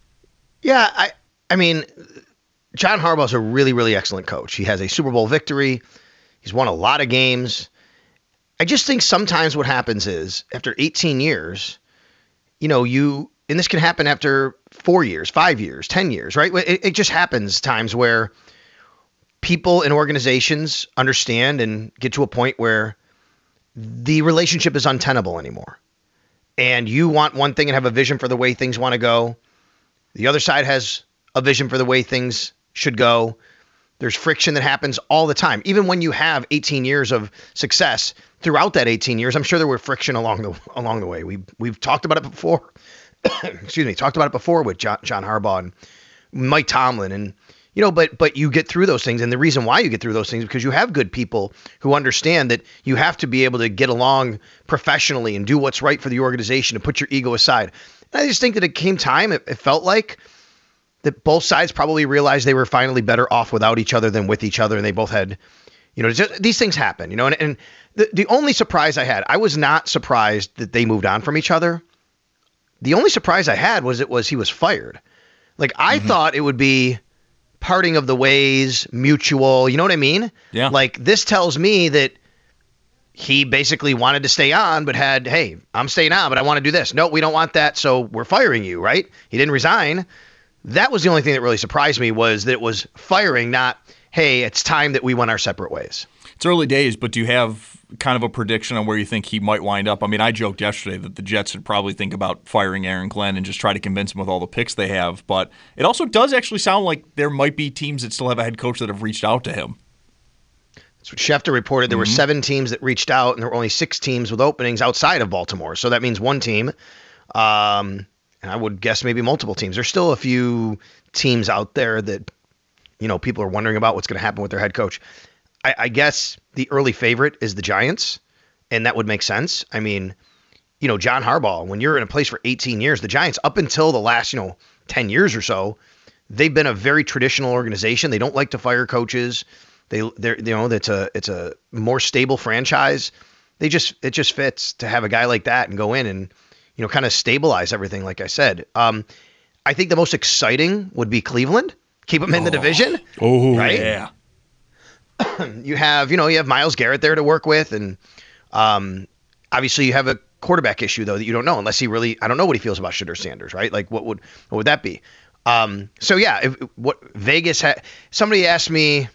H: Yeah, I, I mean, John Harbaugh's a really, really excellent coach. He has a Super Bowl victory. He's won a lot of games. I just think sometimes what happens is, after eighteen years, you know, you... and this can happen after four years, five years, ten years, right? It, it just happens times where people and organizations understand and get to a point where the relationship is untenable anymore. And you want one thing and have a vision for the way things want to go. The other side has a vision for the way things should go. There's friction that happens all the time. Even when you have eighteen years of success, throughout that eighteen years, I'm sure there were friction along the along the way. We we've talked about it before. Excuse me, talked about it before with John, John Harbaugh and Mike Tomlin, and you know, but but you get through those things, and the reason why you get through those things is because you have good people who understand that you have to be able to get along professionally and do what's right for the organization and put your ego aside. And I just think that it came time, it, it felt like that both sides probably realized they were finally better off without each other than with each other, and they both had, you know, just, these things happen, you know, and, and the, the only surprise I had, I was not surprised that they moved on from each other. The only surprise I had was it was he was fired. Like, I mm-hmm. thought it would be parting of the ways, mutual. You know what I mean?
B: Yeah.
H: Like, this tells me that he basically wanted to stay on, but had, hey, I'm staying on, but I want to do this. No, we don't want that, so we're firing you, right? He didn't resign. That was the only thing that really surprised me, was that it was firing, not, hey, it's time that we went our separate ways.
B: It's early days, but do you have kind of a prediction on where you think he might wind up? I mean, I joked yesterday that the Jets would probably think about firing Aaron Glenn and just try to convince him with all the picks they have, but it also does actually sound like there might be teams that still have a head coach that have reached out to him.
H: That's what Schefter reported. There mm-hmm. were seven teams that reached out, and there were only six teams with openings outside of Baltimore. So that means one team, um, and I would guess maybe multiple teams. There's still a few teams out there that, you know, people are wondering about what's going to happen with their head coach. I, I guess the early favorite is the Giants, and that would make sense. I mean, you know, John Harbaugh, when you're in a place for eighteen years, the Giants, up until the last, you know, ten years or so, they've been a very traditional organization. They don't like to fire coaches. They, they're, you know, it's a, it's a more stable franchise. They just, it just fits to have a guy like that and go in and, you know, kind of stabilize everything. Like I said, um, I think the most exciting would be Cleveland. Keep them in
B: oh.
H: the division.
B: Oh,
H: right?
B: Yeah.
H: You have, you know, you have Myles Garrett there to work with, and um, obviously you have a quarterback issue though that you don't know unless he really, I don't know what he feels about Shedeur Sanders, right? Like what would, what would that be? Um, so yeah, if, what Vegas had, somebody asked me.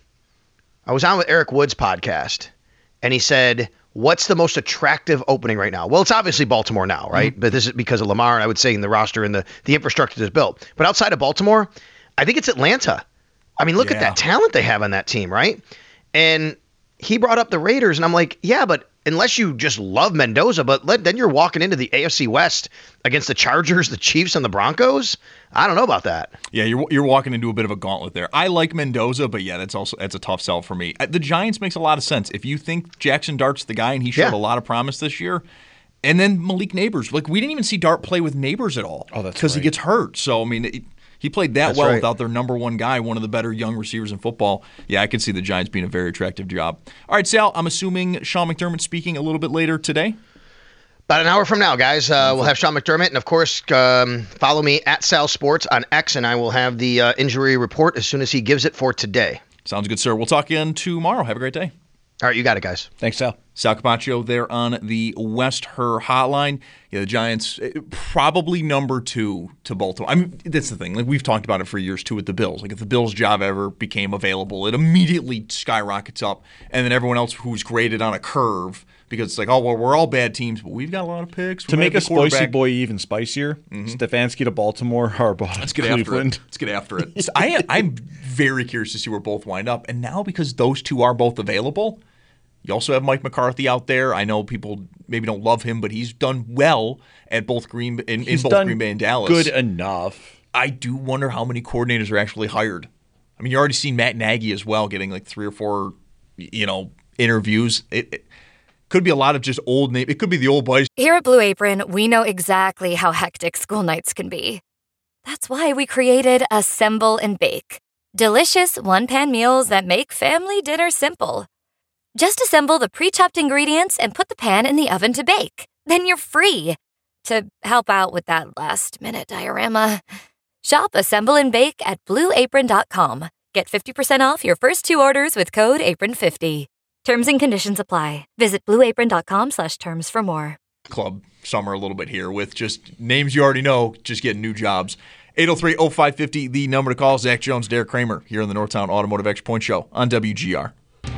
H: I was on with Eric Wood's podcast, and he said, what's the most attractive opening right now? Well, it's obviously Baltimore now, right? Mm-hmm. But this is because of Lamar, and I would say in the roster and the, the infrastructure that's built. But outside of Baltimore, I think it's Atlanta. I mean, look yeah. at that talent they have on that team, right? And he brought up the Raiders, and I'm like, yeah, but unless you just love Mendoza, but let, then you're walking into the A F C West against the Chargers, the Chiefs, and the Broncos. I don't know about that.
B: Yeah, you're you're walking into a bit of a gauntlet there. I like Mendoza, but yeah, that's also that's a tough sell for me. The Giants makes a lot of sense. If you think Jackson Dart's the guy and he showed yeah. a lot of promise this year, and then Malik Neighbors, like we didn't even see Dart play with Neighbors at all.
C: Oh, that's
B: because
C: right.
B: he gets hurt. So I mean, it, he played that
H: that's
B: well
H: right.
B: without their number one guy, one of the better young receivers in football. Yeah, I could see the Giants being a very attractive job. All right, Sal, I'm assuming Sean McDermott speaking a little bit later today.
H: About an hour from now, guys, uh, we'll have Sean McDermott. And, of course, um, follow me at Sal Sports on X, and I will have the uh, injury report as soon as he gives it for today.
B: Sounds good, sir. We'll talk again tomorrow. Have a great day.
H: All right, you got it, guys.
C: Thanks, Sal.
B: Sal Capaccio there on the West Her Hotline. Yeah, the Giants probably number two to Baltimore. I mean, that's the thing. Like we've talked about it for years too with the Bills. Like if the Bills' job ever became available, it immediately skyrockets up, and then everyone else who's graded on a curve because it's like, oh well, we're all bad teams, but we've got a lot of picks.
C: To make a spicy boy even spicier, mm-hmm. Stefanski to Baltimore, Harbaugh to
B: Let's get
C: Cleveland.
B: After it. Let's get after it. So I, I'm very curious to see where both wind up, and now because those two are both available. You also have Mike McCarthy out there. I know people maybe don't love him, but he's done well at both Green in, in both Green Bay and Dallas.
C: Good enough.
B: I do wonder how many coordinators are actually hired. I mean, you already seen Matt Nagy as well, getting like three or four, you know, interviews. It, it could be a lot of just old name. It could be the old boys.
A: Here at Blue Apron, we know exactly how hectic school nights can be. That's why we created Assemble and Bake, delicious one-pan meals that make family dinner simple. Just assemble the pre-chopped ingredients and put the pan in the oven to bake. Then you're free to help out with that last-minute diorama. Shop Assemble and Bake at blue apron dot com. Get fifty percent off your first two orders with code apron fifty. Terms and conditions apply. Visit blue apron dot com slash terms for more.
B: Club summer a little bit here with just names you already know, just getting new jobs. eight oh three oh five five oh, the number to call. Zach Jones, Derek Kramer here on the Northtown Automotive Extra Point Show on W G R.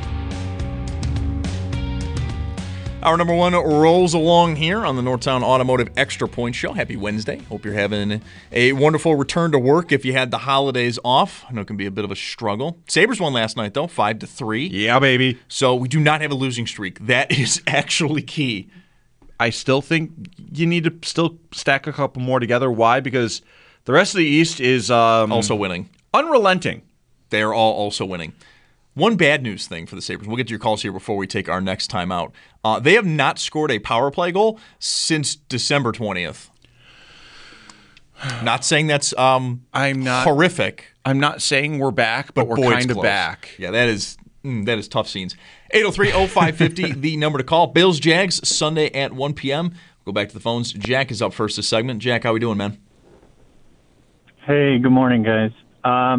B: Our number one rolls along here on the Northtown Automotive Extra Point Show. Happy Wednesday. Hope you're having a wonderful return to work if you had the holidays off. I know it can be a bit of a struggle. Sabres won last night, though, five to three.
C: Yeah, baby.
B: So we do not have a losing streak. That is actually key.
C: I still think you need to still stack a couple more together. Why? Because the rest of the East is um,
B: also winning.
C: Unrelenting.
B: They are all also winning. One bad news thing for the Sabres. We'll get to your calls here before we take our next time out. Uh, they have not scored a power play goal since December twentieth. Not saying that's um,
C: I'm not
B: horrific.
C: I'm not saying we're back, but, but we're kind of back.
B: Yeah, that is mm, that is tough scenes. eight oh three oh five five oh, the number to call. Bills Jags Sunday at one p.m. We'll go back to the phones. Jack is up first this segment. Jack, how we doing, man?
I: Hey, good morning, guys. Um,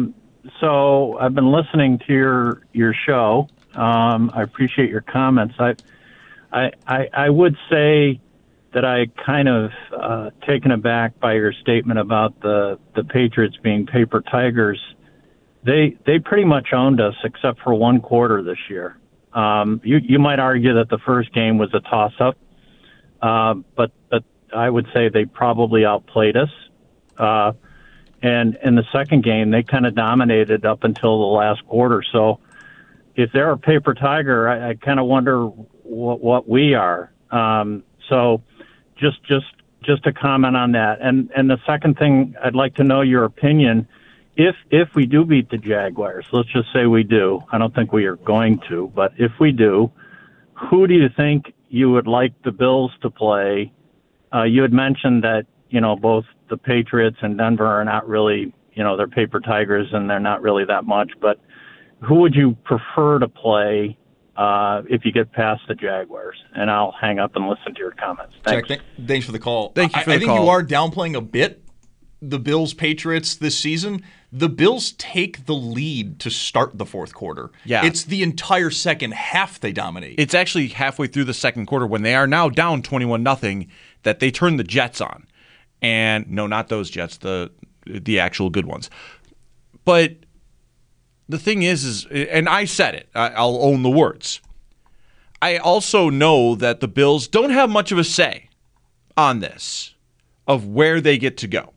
I: so I've been listening to your your show. Um, I appreciate your comments. I, I, I, I would say that I kind of uh, taken aback by your statement about the, the Patriots being paper tigers. They they pretty much owned us except for one quarter this year. Um, you you might argue that the first game was a toss-up, uh, but but I would say they probably outplayed us. Uh, and in the second game, they kind of dominated up until the last quarter. So if they're a paper tiger, I, I kind of wonder what, what we are. Um, so just just just a comment on that. And and the second thing, I'd like to know your opinion. If if we do beat the Jaguars, let's just say we do. I don't think we are going to, but if we do, who do you think you would like the Bills to play? Uh, you had mentioned that, you know, both the Patriots and Denver are not really, you know, they're paper tigers and they're not really that much. But who would you prefer to play uh, if you get past the Jaguars? And I'll hang up and listen to your comments. Thanks.
B: Jack, th- thanks for the call.
C: Thank you for
B: I,
C: the
B: I think
C: call.
B: you are downplaying a bit the Bills-Patriots this season. The Bills take the lead to start the fourth quarter.
C: Yeah.
B: It's the entire second half they dominate.
C: It's actually halfway through the second quarter when they are now down twenty-one nothing that they turn the Jets on. And no, not those Jets, the the actual good ones. But the thing is, is and I said it, I'll own the words. I also know that the Bills don't have much of a say on this, of where they get to go.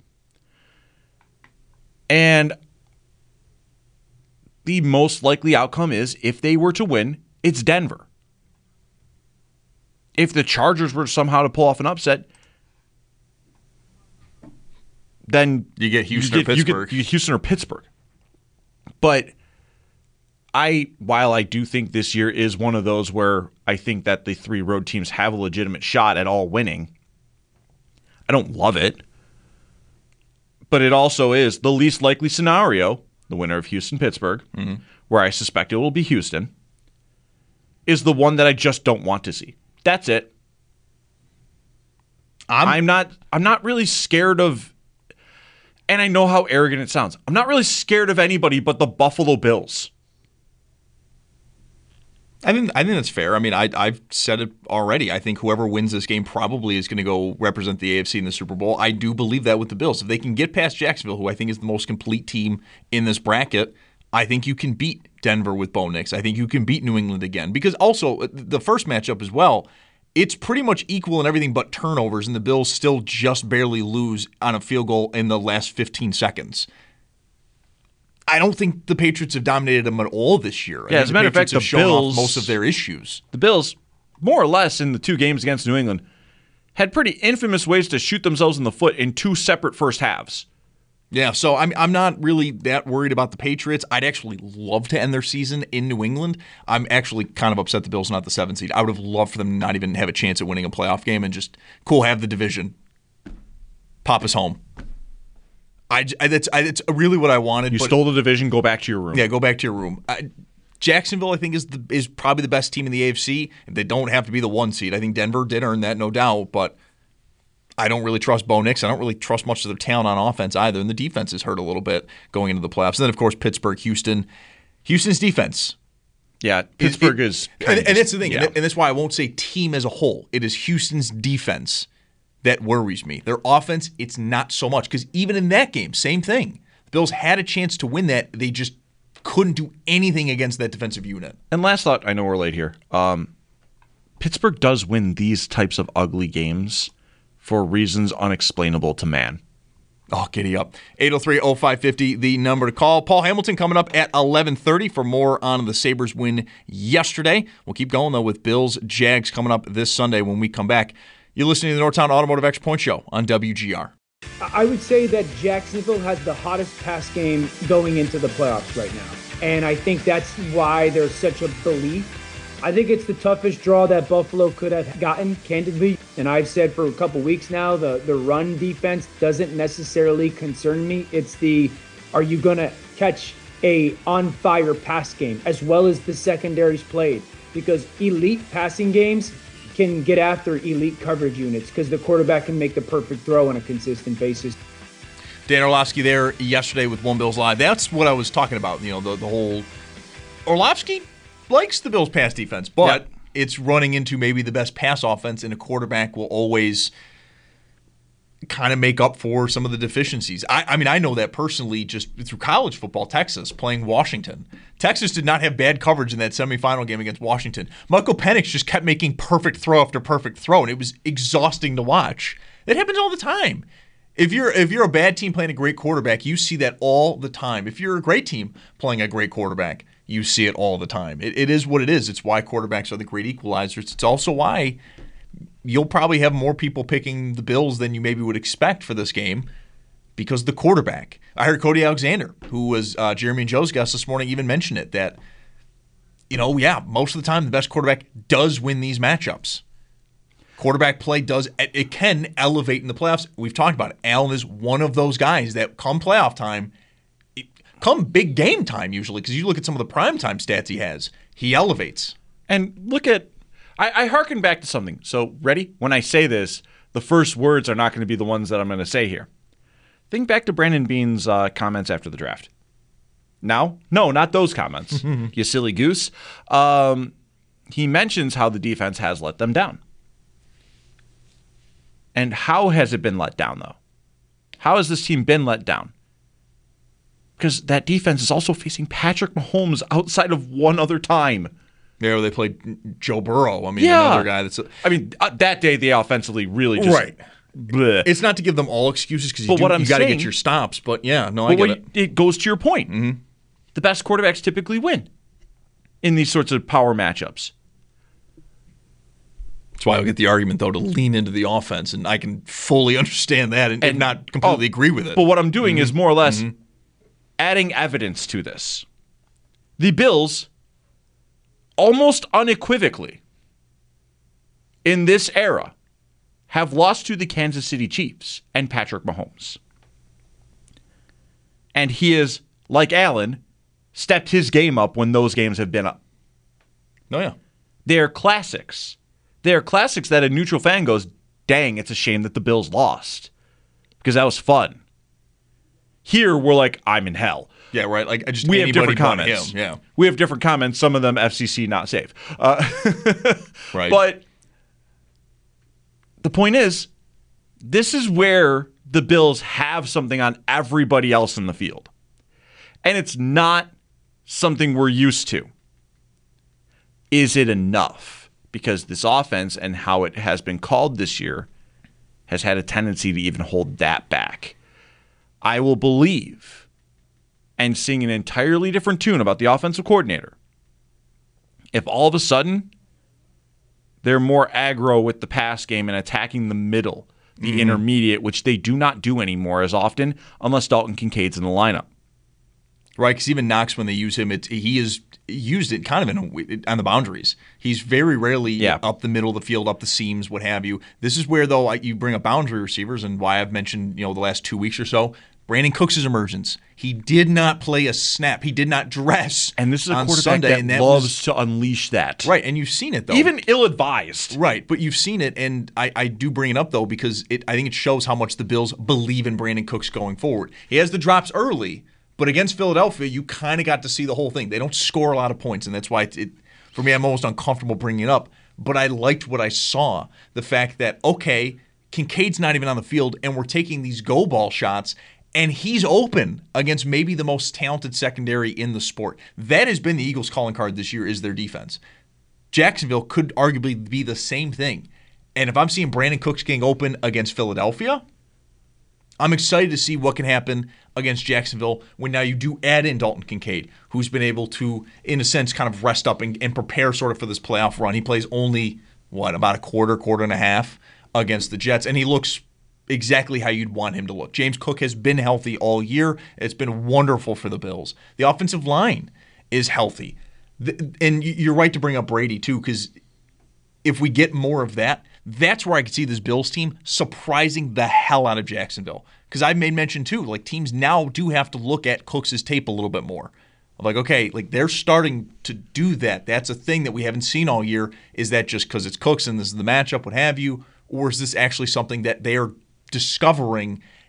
C: And the most likely outcome is, if they were to win, it's Denver. If the Chargers were somehow to pull off an upset, then
B: you get Houston
C: you get,
B: or Pittsburgh.
C: You get, you get Houston or Pittsburgh. But I, while I do think this year is one of those where I think that the three road teams have a legitimate shot at all winning, I don't love it. But it also is the least likely scenario, the winner of Houston-Pittsburgh, mm-hmm. where I suspect it will be Houston, is the one that I just don't want to see. That's it. I'm, I'm not I'm not really scared of, and I know how arrogant it sounds, I'm not really scared of anybody but the Buffalo Bills.
B: I think I think that's fair. I mean, I, I've said it already. I think whoever wins this game probably is going to go represent the A F C in the Super Bowl. I do believe that with the Bills. If they can get past Jacksonville, who I think is the most complete team in this bracket, I think you can beat Denver with Bo Nix. I think you can beat New England again. Because also, the first matchup as well, it's pretty much equal in everything but turnovers, and the Bills still just barely lose on a field goal in the last fifteen seconds. I don't think the Patriots have dominated them at all this year.
C: Yeah, as a matter of fact, the Bills,
B: most of their issues.
C: The Bills, more or less in the two games against New England, had pretty infamous ways to shoot themselves in the foot in two separate first halves.
B: Yeah, so I'm I'm not really that worried about the Patriots. I'd actually love to end their season in New England. I'm actually kind of upset the Bills not the seventh seed. I would have loved for them to not even have a chance at winning a playoff game and just, cool, have the division. Pop us home. I, I, that's, I, that's really what I wanted.
C: You
B: but,
C: stole the division. Go back to your room.
B: Yeah, go back to your room. I, Jacksonville, I think, is the, is probably the best team in the A F C. They don't have to be the one seed. I think Denver did earn that, no doubt. But I don't really trust Bo Nix. I don't really trust much of their talent on offense either. And the defense is hurt a little bit going into the playoffs. And then, of course, Pittsburgh, Houston. Houston's defense.
C: Yeah, Pittsburgh
B: it,
C: is.
B: And, and that's the thing.
C: Yeah.
B: And that's why I won't say team as a whole. It is Houston's defense that worries me. Their offense, it's not so much. Because even in that game, same thing. The Bills had a chance to win that. They just couldn't do anything against that defensive unit.
C: And last thought, I know we're late here. Um, Pittsburgh does win these types of ugly games for reasons unexplainable to man.
B: Oh, giddy up. eight oh three oh five five oh, the number to call. Paul Hamilton coming up at eleven thirty for more on the Sabres win yesterday. We'll keep going, though, with Bills Jags coming up this Sunday when we come back. You're listening to the Northtown Automotive Extra Point Show on W G R.
J: I would say that Jacksonville has the hottest pass game going into the playoffs right now. And I think that's why there's such a belief. I think it's the toughest draw that Buffalo could have gotten, candidly. And I've said for a couple weeks now, the, the run defense doesn't necessarily concern me. It's the, are you going to catch a on-fire pass game as well as the secondaries played? Because elite passing games can get after elite coverage units because the quarterback can make the perfect throw on a consistent basis.
B: Dan Orlovsky there yesterday with One Bills Live. That's what I was talking about. You know, the, the whole Orlovsky likes the Bills' pass defense, but yep. it's running into maybe the best pass offense, and a quarterback will always kind of make up for some of the deficiencies. I, I mean, I know that personally just through college football, Texas, playing Washington. Texas did not have bad coverage in that semifinal game against Washington. Michael Penix just kept making perfect throw after perfect throw, and it was exhausting to watch. It happens all the time. If you're if you're a bad team playing a great quarterback, you see that all the time. If you're a great team playing a great quarterback, you see it all the time. It, it is what it is. It's why quarterbacks are the great equalizers. It's also why you'll probably have more people picking the Bills than you maybe would expect for this game because the quarterback. I heard Cody Alexander, who was uh, Jeremy and Joe's guest this morning, even mention it, that, you know, yeah, most of the time the best quarterback does win these matchups. Quarterback play does, it can elevate in the playoffs. We've talked about it. Allen is one of those guys that come playoff time, it, come big game time usually, because you look at some of the primetime stats he has, he elevates.
C: And look at, I, I hearken back to something. So ready? When I say this, the first words are not going to be the ones that I'm going to say here. Think back to Brandon Beane's uh, comments after the draft. Now? No, not those comments. You silly goose. Um, he mentions how the defense has let them down. And how has it been let down, though? How has this team been let down? Because that defense is also facing Patrick Mahomes outside of one other time.
B: Yeah, they played Joe Burrow. I mean,
C: yeah.
B: another guy that's... A,
C: I mean, uh, that day they offensively really just...
B: Right. Bleh. It's not to give them all excuses because you, you got to get your stops. But yeah, no, I get it.
C: It goes to your point.
B: Mm-hmm.
C: The best quarterbacks typically win in these sorts of power matchups.
B: That's why I get the argument, though, to lean into the offense, and I can fully understand that and, and, and not completely oh, agree with it.
C: But what I'm doing
B: mm-hmm.
C: is more or less
B: mm-hmm.
C: adding evidence to this. The Bills, almost unequivocally, in this era, have lost to the Kansas City Chiefs and Patrick Mahomes. And he is, like Allen, stepped his game up when those games have been up.
B: Oh, yeah.
C: They're classics. They're classics that a neutral fan goes, dang, it's a shame that the Bills lost. Because that was fun. Here, we're like, I'm in hell.
B: Yeah, right. Like I just
C: we have different comments.
B: Him. Yeah.
C: We have different comments. Some of them F C C not safe. Uh,
B: right.
C: But the point is, this is where the Bills have something on everybody else in the field. And it's not something we're used to. Is it enough? Because this offense and how it has been called this year has had a tendency to even hold that back. I will believe and sing an entirely different tune about the offensive coordinator if all of a sudden they're more aggro with the pass game and attacking the middle, the mm-hmm. intermediate, which they do not do anymore as often unless Dalton Kincaid's in the lineup.
B: Right, because even Knox, when they use him, it, he is used it kind of in a, on the boundaries. He's very rarely
C: yeah.
B: up the middle of the field, up the seams, what have you. This is where, though, you bring up boundary receivers, and why I've mentioned, you know, the last two weeks or so, Brandon Cooks' emergence. He did not play a snap. He did not dress
C: And this is a
B: on
C: quarterback
B: Sunday,
C: that,
B: and that
C: loves
B: was,
C: to unleash that.
B: Right, and you've seen it, though.
C: Even ill-advised.
B: Right, but you've seen it, and I, I do bring it up, though, because it, I think it shows how much the Bills believe in Brandon Cooks going forward. He has the drops early, but against Philadelphia, you kind of got to see the whole thing. They don't score a lot of points, and that's why, it, it, for me, I'm almost uncomfortable bringing it up. But I liked what I saw, the fact that, okay, Kincaid's not even on the field, and we're taking these go ball shots, and he's open against maybe the most talented secondary in the sport. That has been the Eagles' calling card this year, is their defense. Jacksonville could arguably be the same thing. And if I'm seeing Brandon Cooks getting open against Philadelphia, I'm excited to see what can happen against Jacksonville when now you do add in Dalton Kincaid, who's been able to, in a sense, kind of rest up and, and prepare sort of for this playoff run. He plays only, what, about a quarter, quarter and a half against the Jets, and he looks exactly how you'd want him to look. James Cook has been healthy all year. It's been wonderful for the Bills. The offensive line is healthy. The, and you're right to bring up Brady, too, because if we get more of that, that's where I could see this Bills team surprising the hell out of Jacksonville. Because I've made mention, too, like teams now do have to look at Cooks' tape a little bit more. Like, okay, like they're starting to do that. That's a thing that we haven't seen all year. Is that just because it's Cooks and this is the matchup, what have you? Or is this actually something that they are discovering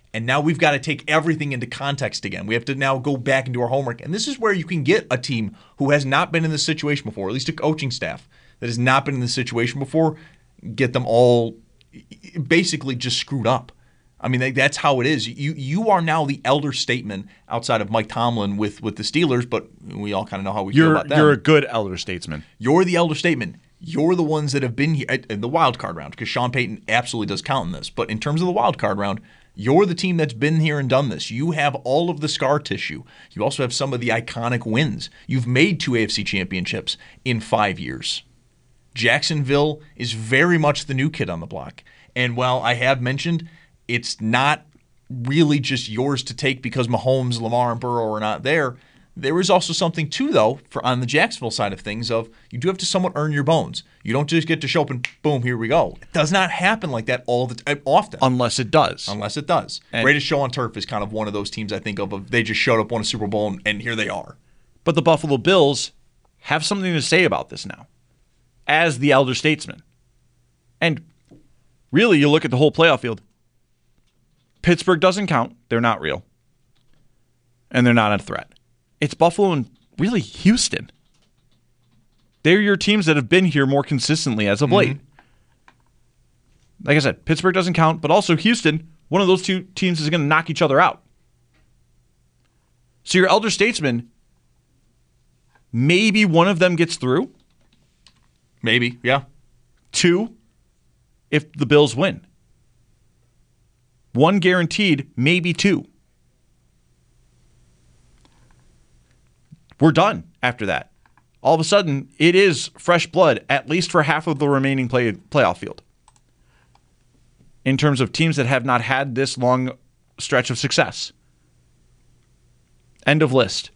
B: And now we've got to take everything into context again. We have to now go back and do our homework. And this is where you can get a team who has not been in this situation before, at least a coaching staff that has not been in this situation before, get them all basically just screwed up. I mean, that's how it is. You you are now the elder statesman outside of Mike Tomlin with, with the Steelers, but we all kind of know how we
C: you're,
B: feel about them.
C: You're a good elder statesman.
B: You're the elder statesman. You're the ones that have been here in the wild card round, because Sean Payton absolutely does count in this. But in terms of the wild card round, you're the team that's been here and done this. You have all of the scar tissue. You also have some of the iconic wins. You've made two A F C championships in five years. Jacksonville is very much the new kid on the block. And while I have mentioned it's not really just yours to take because Mahomes, Lamar, and Burrow are not there, there is also something, too, though, for on the Jacksonville side of things of you do have to somewhat earn your bones. You don't just get to show up and boom, here we go. It does not happen like that all the time, often.
C: Unless it does.
B: Unless it does.
C: And
B: Greatest Show on Turf is kind of one of those teams I think of, of they just showed up, won a Super Bowl, and, and here they are.
C: But the Buffalo Bills have something to say about this now as the elder statesman. And really, you look at the whole playoff field. Pittsburgh doesn't count. They're not real. And they're not a threat. It's Buffalo and really Houston. They're your teams that have been here more consistently as of late. Mm-hmm. Like I said, Pittsburgh doesn't count, but also Houston, one of those two teams is going to knock each other out. So your elder statesman, maybe one of them gets through.
B: Maybe, yeah.
C: Two, if the Bills win. One guaranteed, maybe two. We're done after that. All of a sudden, it is fresh blood, at least for half of the remaining play, playoff field. In terms of teams that have not had this long stretch of success. End of list.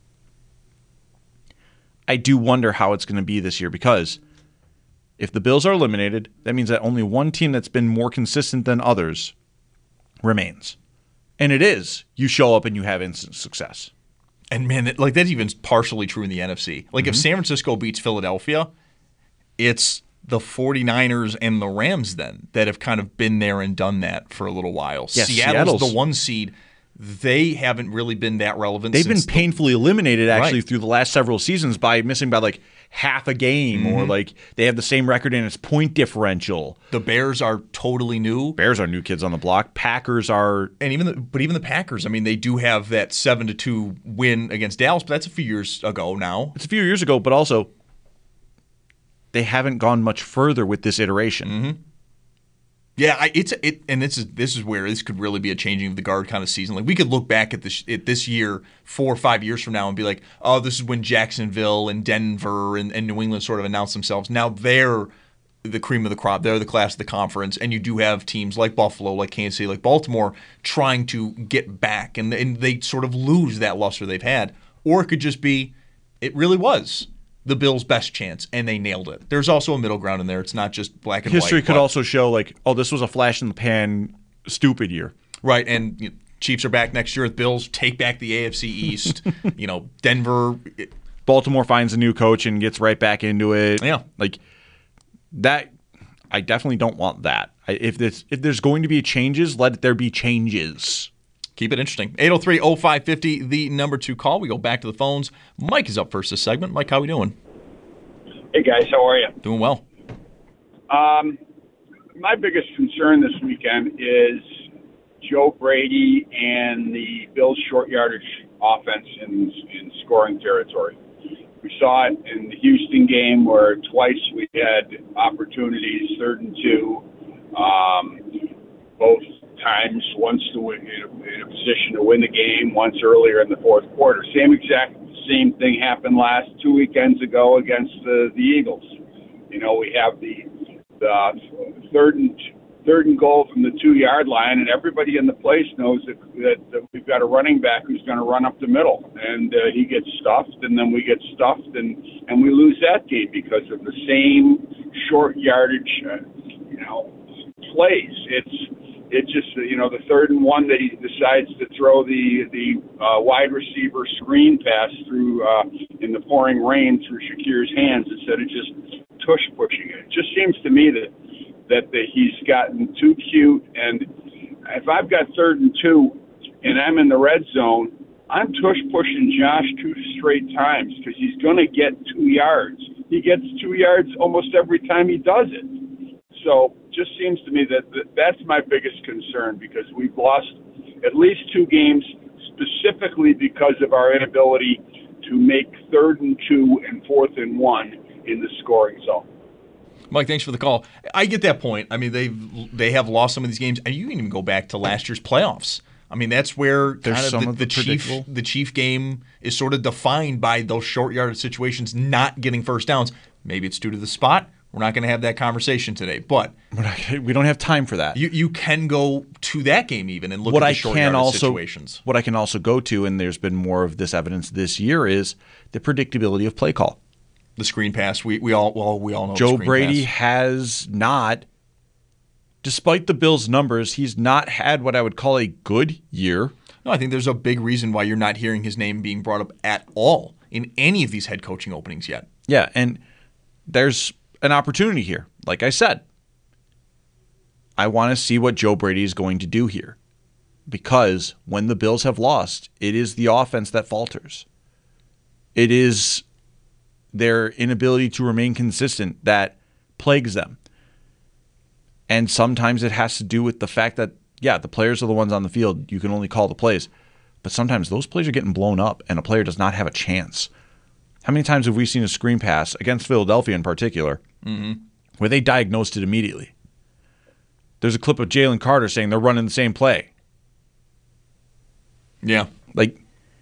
C: I do wonder how it's going to be this year, because if the Bills are eliminated, that means that only one team that's been more consistent than others remains. And it is, you show up and you have instant success.
B: And man, it, like that's even partially true in the N F C. Like mm-hmm. if San Francisco beats Philadelphia, it's the 49ers and the Rams then that have kind of been there and done that for a little while.
C: Yeah,
B: Seattle's,
C: Seattle's
B: the one seed. They haven't really been that relevant.
C: They've
B: since
C: been painfully eliminated actually
B: right.
C: through the last several seasons by missing by like half a game, mm-hmm. or like they have the same record in its point differential.
B: The Bears are totally new.
C: Bears are new kids on the block. Packers are,
B: and even the, but even the Packers. I mean, they do have that seven to two win against Dallas, but that's a few years ago now.
C: It's a few years ago, but also they haven't gone much further with this iteration.
B: Mm-hmm. Yeah, I, it's it, and this is this is where this could really be a changing of the guard kind of season. Like we could look back at this at this year, four or five years from now, and be like, oh, this is when Jacksonville and Denver and, and New England sort of announced themselves. Now they're the cream of the crop. They're the class of the conference, and you do have teams like Buffalo, like Kansas City, like Baltimore, trying to get back, and and they sort of lose that luster they've had. Or it could just be, it really was the Bills' best chance, and they nailed it. There's also a middle ground in there. It's not just black and
C: History
B: white.
C: History could also show, like, oh, this was a flash-in-the-pan stupid year.
B: Right, and you know, Chiefs are back next year. Bills take back the A F C East. you know, Denver. It,
C: Baltimore finds a new coach and gets right back into it.
B: Yeah.
C: Like, that, I definitely don't want that. I, if, this, if there's going to be changes, let there be changes.
B: Keep it interesting. eight oh three oh five five oh, the number two call. We go back to the phones. Mike is up first this segment. Mike, how we doing?
K: Hey, guys. How are you?
B: Doing well.
K: Um, my biggest concern this weekend is Joe Brady and the Bills' short yardage offense in, in scoring territory. We saw it in the Houston game where twice we had opportunities, third and two, um, both times, once to win, in, a, in a position to win the game, once earlier in the fourth quarter. Same exact same thing happened last two weekends ago against the, the Eagles. You know, we have the the third and third and goal from the two yard line, and everybody in the place knows that that, that we've got a running back who's going to run up the middle, and uh, he gets stuffed, and then we get stuffed, and and we lose that game because of the same short yardage, uh, you know, plays. It's It just, you know, the third and one that he decides to throw the the uh, wide receiver screen pass through uh, in the pouring rain through Shakir's hands instead of just tush pushing it. It just seems to me that that the, he's gotten too cute. And if I've got third and two, and I'm in the red zone, I'm tush pushing Josh two straight times because he's going to get two yards. He gets two yards almost every time he does it. So just seems to me that, that that's my biggest concern, because we've lost at least two games specifically because of our inability to make third and two and fourth and one in the scoring zone.
B: Mike, thanks for the call. I get that point. I mean, they've they have lost some of these games, and you can even go back to last year's playoffs. I mean, that's where kind of the, of the, the Chief the Chief game is sort of defined by those short yardage situations, not getting first downs. Maybe it's due to the spot. We're not going to have that conversation today, but
C: We're not, we don't have time for that.
B: You you can go to that game even and look
C: what
B: at the
C: I
B: short
C: can
B: yardage
C: also,
B: situations.
C: What I can also go to, and there's been more of this evidence this year, is the predictability of play call.
B: The screen pass, we we all well we all know.
C: Joe
B: the screen
C: Brady
B: pass.
C: has not, despite the Bills' numbers, he's not had what I would call a good year.
B: No, I think there's a big reason why you're not hearing his name being brought up at all in any of these head coaching openings yet.
C: Yeah, and there's an opportunity here. Like I said, I want to see what Joe Brady is going to do here, because when the Bills have lost, it is the offense that falters. It is their inability to remain consistent that plagues them. And sometimes it has to do with the fact that, yeah, the players are the ones on the field. You can only call the plays. But sometimes those plays are getting blown up and a player does not have a chance. How many times have we seen a screen pass, against Philadelphia in particular,
B: mm-hmm.
C: where they diagnosed it immediately? There's a clip of Jalen Carter saying they're running the same play.
B: Yeah.
C: Like,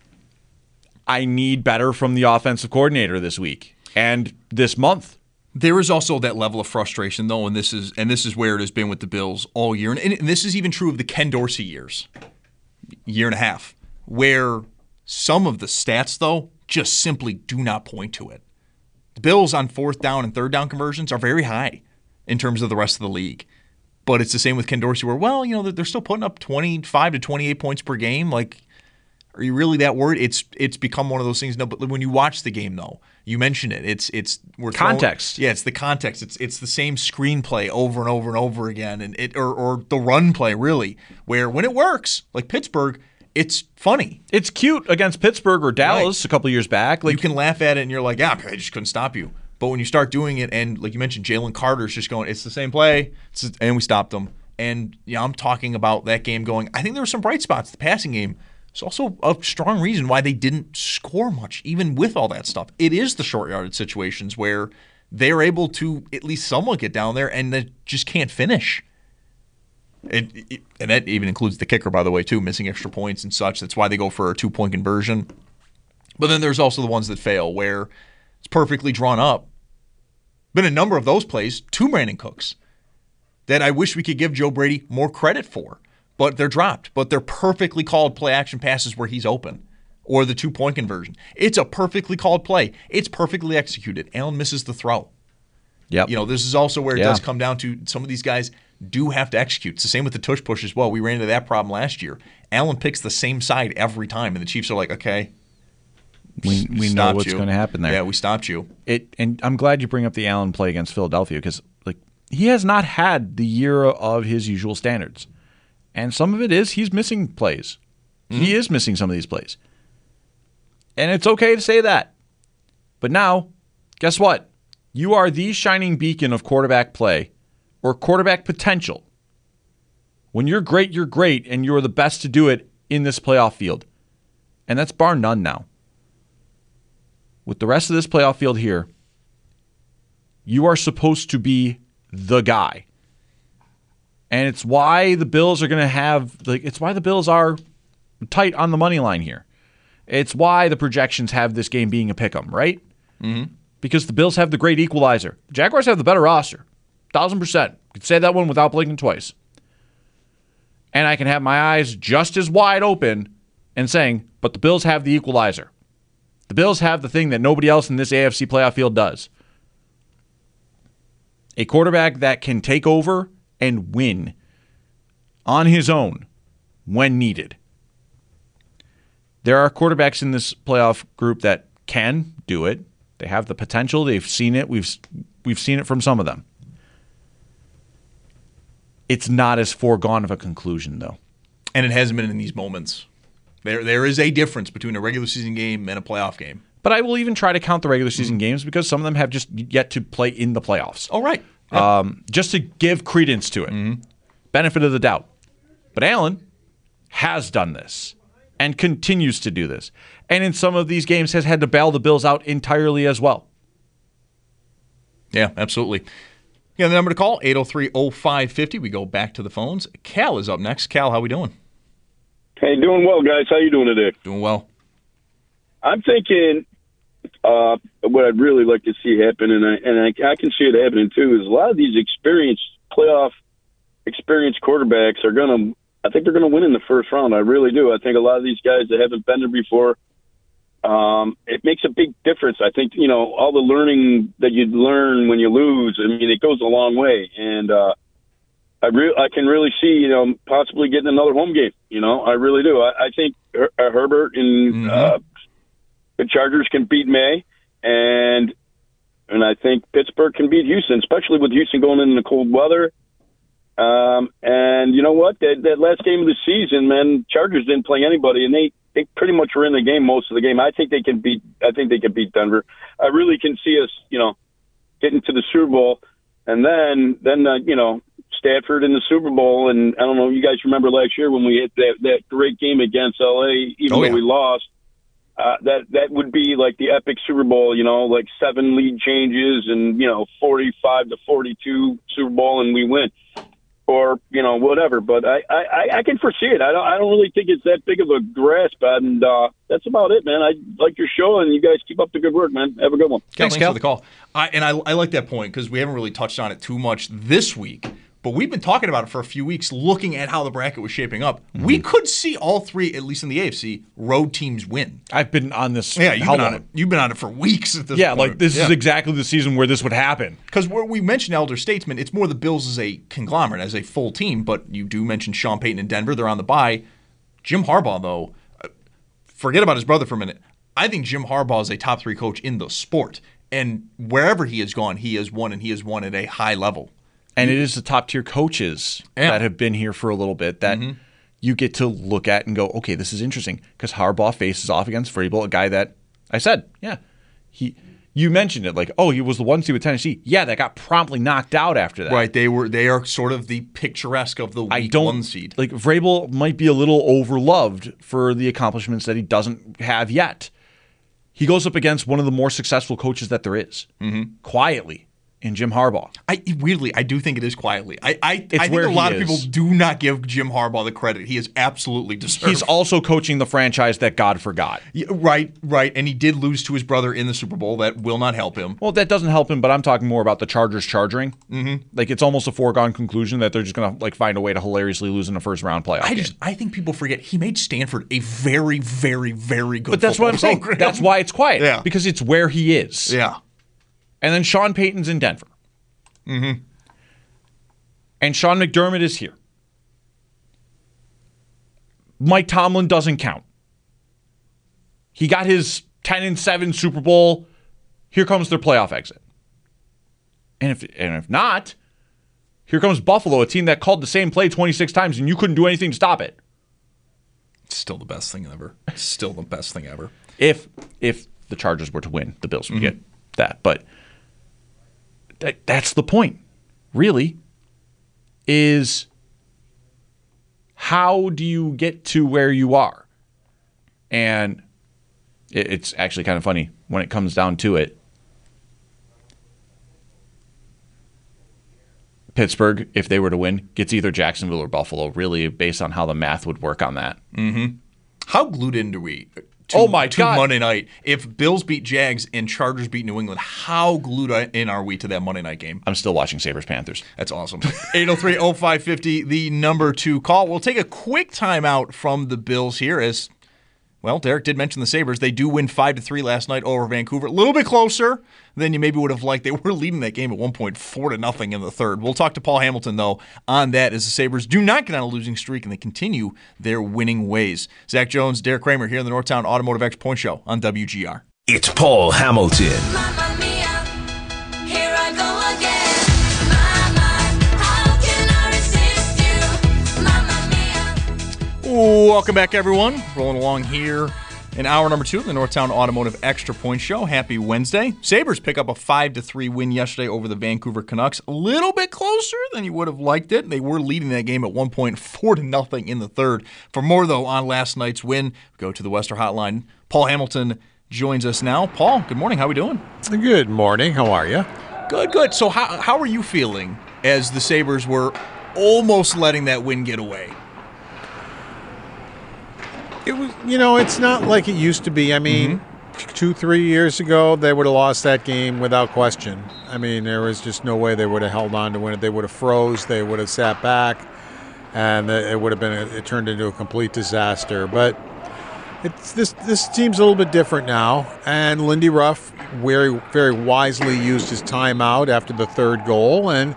C: I need better from the offensive coordinator this week and this month.
B: There is also that level of frustration, though, and this is and this is where it has been with the Bills all year. And, and this is even true of the Ken Dorsey years, year and a half, where some of the stats, though, just simply do not point to it. The Bills on fourth down and third down conversions are very high in terms of the rest of the league. But it's the same with Ken Dorsey where, well, you know, they're still putting up twenty-five to twenty-eight points per game. Like, are you really that worried? It's it's become one of those things. No, but when you watch the game, though, you mention it. It's it's we're
C: context.
B: Throwing, yeah, it's the context. It's it's the same screenplay over and over and over again, and it or or the run play really, where when it works, like Pittsburgh, it's funny.
C: It's cute against Pittsburgh or Dallas
B: right.
C: a couple of years back. Like,
B: you can laugh at it, and you're like, yeah, I just couldn't stop you. But when you start doing it, and like you mentioned, Jalen Carter's just going, it's the same play, it's just, and we stopped them. And yeah, I'm talking about that game going, I think there were some bright spots. The passing game. It's also a strong reason why they didn't score much, even with all that stuff. It is the short yardage situations where they're able to at least somewhat get down there and they just can't finish. It, it, and that even includes the kicker, by the way, too, missing extra points and such. That's why they go for a two-point conversion. But then there's also the ones that fail where it's perfectly drawn up. Been a number of those plays, two Brandon Cooks, that I wish we could give Joe Brady more credit for. But they're dropped. But they're perfectly called play-action passes where he's open. Or the two-point conversion. It's a perfectly called play. It's perfectly executed. Allen misses the throw.
C: Yep.
B: You know, this is also where it
C: yeah.
B: does come down to some of these guys do have to execute. It's the same with the tush push as well. We ran into that problem last year. Allen picks the same side every time, and the Chiefs are like, okay,
C: we we know what's going to happen there.
B: Yeah, we stopped you.
C: It, and I'm glad you bring up the Allen play against Philadelphia because like he has not had the year of his usual standards. And some of it is he's missing plays. Mm-hmm. He is missing some of these plays. And it's okay to say that. But now, guess what? You are the shining beacon of quarterback play or quarterback potential. When you're great, you're great, and you're the best to do it in this playoff field. And that's bar none now. With the rest of this playoff field here, you are supposed to be the guy. And it's why the Bills are going to have, like, it's why the Bills are tight on the money line here. It's why the projections have this game being a pick'em, right?
B: Mm-hmm.
C: Because the Bills have the great equalizer. The Jaguars have the better roster. Thousand percent. I could say that one without blinking twice. And I can have my eyes just as wide open and saying, but the Bills have the equalizer. The Bills have the thing that nobody else in this A F C playoff field does. A quarterback that can take over and win on his own when needed. There are quarterbacks in this playoff group that can do it. They have the potential. They've seen it. We've we've seen it from some of them. It's not as foregone of a conclusion, though.
B: And it hasn't been in these moments There, there is a difference between a regular season game and a playoff game.
C: But I will even try to count the regular season mm-hmm. games because some of them have just yet to play in the playoffs.
B: Oh, right.
C: Yeah. Um, just to give credence to it. Mm-hmm. Benefit of the doubt. But Allen has done this and continues to do this. And in some of these games has had to bail the Bills out entirely as well.
B: Yeah, absolutely. Yeah, the number to call, eight oh three oh five five oh. We go back to the phones. Cal is up next. Cal, how we doing?
L: Hey, doing well, guys. How you doing today?
B: Doing well.
L: I'm thinking uh, what I'd really like to see happen, and I and I, I can see it happening too, is a lot of these experienced playoff experienced quarterbacks are going to, I think they're going to win in the first round. I really do. I think a lot of these guys that haven't been there before, um, it makes a big difference. I think, you know, all the learning that you learn when you lose, I mean, it goes a long way. And uh, I re- I can really see, you know, possibly getting another home game. You know, I really do. I, I think Her- Herbert and mm-hmm. uh, the Chargers can beat May, and and I think Pittsburgh can beat Houston, especially with Houston going in the cold weather. Um, and you know what? That, that last game of the season, man, Chargers didn't play anybody, and they, they pretty much were in the game most of the game. I think they can beat. I think they can beat Denver. I really can see us, you know, getting to the Super Bowl, and then then uh, you know, Stafford in the Super Bowl. And I don't know, you guys remember last year when we hit that that great game against L A, even oh, though yeah. we lost. Uh, that that would be like the epic Super Bowl, you know, like seven lead changes and, you know, forty-five to forty-two Super Bowl, and we win. Or, you know, whatever. But I, I, I can foresee it. I don't I don't really think it's that big of a grasp. And uh, that's about it, man. I like your show, and you guys keep up the good work, man. Have a good one.
B: Thanks, Cal, for the call. I, and I, I like that point because we haven't really touched on it too much this week. But we've been talking about it for a few weeks, looking at how the bracket was shaping up. Mm-hmm. We could see all three, at least in the A F C, road teams win.
C: I've been on this.
B: Yeah, you've been on it. You've been on it for weeks at this
C: yeah,
B: point.
C: Like this yeah, like this is exactly the season where this would happen.
B: Because we mentioned elder statesmen, it's more the Bills as a conglomerate, as a full team. But you do mention Sean Payton in Denver; they're on the bye. Jim Harbaugh, though, forget about his brother for a minute. I think Jim Harbaugh is a top three coach in the sport, and wherever he has gone, he has won, and he has won at a high level.
C: And it is the top-tier coaches yeah. that have been here for a little bit that mm-hmm. you get to look at and go, okay, this is interesting. Because Harbaugh faces off against Vrabel, a guy that I said, yeah, he. You mentioned it, like, oh, he was the one seed with Tennessee. Yeah, that got promptly knocked out after that.
B: Right, they were. They are sort of the picturesque of the week
C: I don't,
B: one seed.
C: Like Vrabel might be a little overloved for the accomplishments that he doesn't have yet. He goes up against one of the more successful coaches that there is, mm-hmm. quietly. In Jim Harbaugh.
B: I weirdly, I do think it is quietly. I I, I think a lot of people do not give Jim Harbaugh the credit he is absolutely deserved.
C: He's also coaching the franchise that God forgot.
B: Yeah, right, right. And he did lose to his brother in the Super Bowl. That will not help him.
C: Well, that doesn't help him, but I'm talking more about the Chargers charging.
B: Mm-hmm.
C: Like, it's almost a foregone conclusion that they're just going to like find a way to hilariously lose in a first-round playoff
B: I just,
C: game.
B: I think people forget he made Stanford a very, very, very good
C: But that's what I'm
B: program.
C: saying. That's why it's quiet.
B: Yeah.
C: Because it's where he is.
B: Yeah.
C: And then Sean Payton's in Denver.
B: Mm-hmm.
C: And Sean McDermott is here. Mike Tomlin doesn't count. He got his ten and seven Super Bowl. Here comes their playoff exit. And if and if not, here comes Buffalo, a team that called the same play twenty-six times and you couldn't do anything to stop it.
B: It's still the best thing ever. Still the best thing ever.
C: If if the Chargers were to win, the Bills would mm-hmm. get that. But That, that's the point, really, is how do you get to where you are? And it, it's actually kind of funny when it comes down to it. Pittsburgh, if they were to win, gets either Jacksonville or Buffalo, really, based on how the math would work on that.
B: Mm-hmm. How glued in do we... To,
C: oh my
B: to
C: God.
B: Monday night. If Bills beat Jags and Chargers beat New England, how glued in are we to that Monday night game?
C: I'm still watching Sabres-Panthers.
B: That's awesome. eight oh three oh five five oh, the number two call. We'll take a quick timeout from the Bills here as, well, Derek did mention the Sabres. They do win five to three last night over Vancouver. A little bit closer than you maybe would have liked. They were leading that game at one point, four to nothing in the third. We'll talk to Paul Hamilton, though, on that as the Sabres do not get on a losing streak and they continue their winning ways. Zach Jones, Derek Kramer here in the Northtown Automotive X Point Show on W G R.
F: It's Paul Hamilton.
M: Mamma mia, here I go again. My, my, how can I resist you? Mamma mia.
B: Welcome back, everyone. Rolling along here in hour number two of the Northtown Automotive Extra Point Show. Happy Wednesday. Sabres pick up a five to three win yesterday over the Vancouver Canucks. A little bit closer than you would have liked it. They were leading that game at one point, four to nothing in the third. For more, though, on last night's win, go to the Western Hotline. Paul Hamilton joins us now. Paul, good morning. How are we doing?
N: Good morning. How are you?
B: Good, good. So how, how are you feeling as the Sabres were almost letting that win get away?
N: It was, you know, it's not like it used to be. I mean, mm-hmm. two, three years ago, they would have lost that game without question. I mean, there was just no way they would have held on to win it. They would have froze. They would have sat back, and it would have been. A, it turned into a complete disaster. But it's this this team's a little bit different now. And Lindy Ruff very, very wisely used his timeout after the third goal, and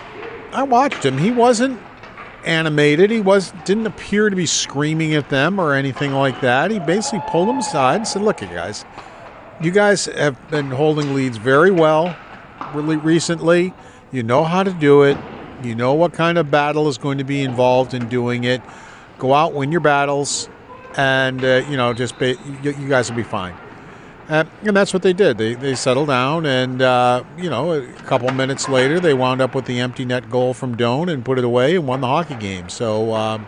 N: I watched him. He wasn't animated. He was didn't appear to be screaming at them or anything like that. He basically pulled them aside and said, look, you guys, you guys have been holding leads very well really recently. You know how to do it. You know what kind of battle is going to be involved in doing it. Go out, win your battles, and, uh, you know, just be, you, you guys will be fine. Uh, and that's what they did. They they settled down, and, uh, you know, a couple minutes later, they wound up with the empty net goal from Doan and put it away and won the hockey game. So um,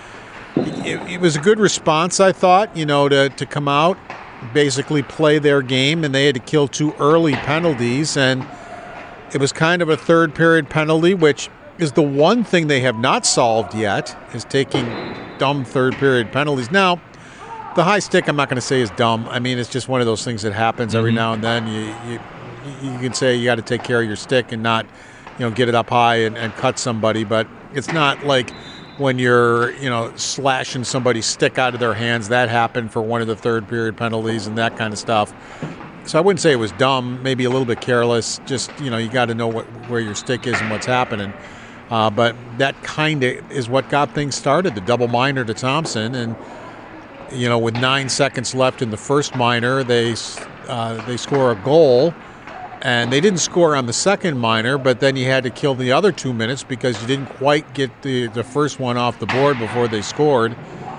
N: it, it was a good response, I thought, you know, to, to come out, basically play their game, and they had to kill two early penalties, and it was kind of a third period penalty, which is the one thing they have not solved yet, is taking dumb third period penalties. Now, the high stick, I'm not going to say is dumb. I mean, it's just one of those things that happens every mm-hmm. now and then. You, you you can say you got to take care of your stick and not, you know, get it up high and, and cut somebody. But it's not like when you're, you know, slashing somebody's stick out of their hands. That happened for one of the third period penalties and that kind of stuff. So I wouldn't say it was dumb. Maybe a little bit careless. Just, you know, you got to know what where your stick is and what's happening. Uh, but that kind of is what got things started. The double minor to Thompson, and you know, with nine seconds left in the first minor, they uh, they score a goal, and they didn't score on the second minor, but then you had to kill the other two minutes because you didn't quite get the, the first one off the board before they scored.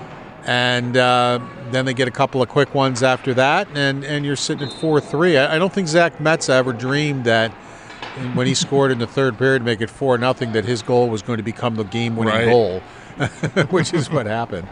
N: And uh, then they get a couple of quick ones after that, and, and you're sitting at four three. I, I don't think Zach Metz ever dreamed that when he scored in the third period to make it four nothing that his goal was going to become the game-winning
B: right.
N: goal, which is what happened.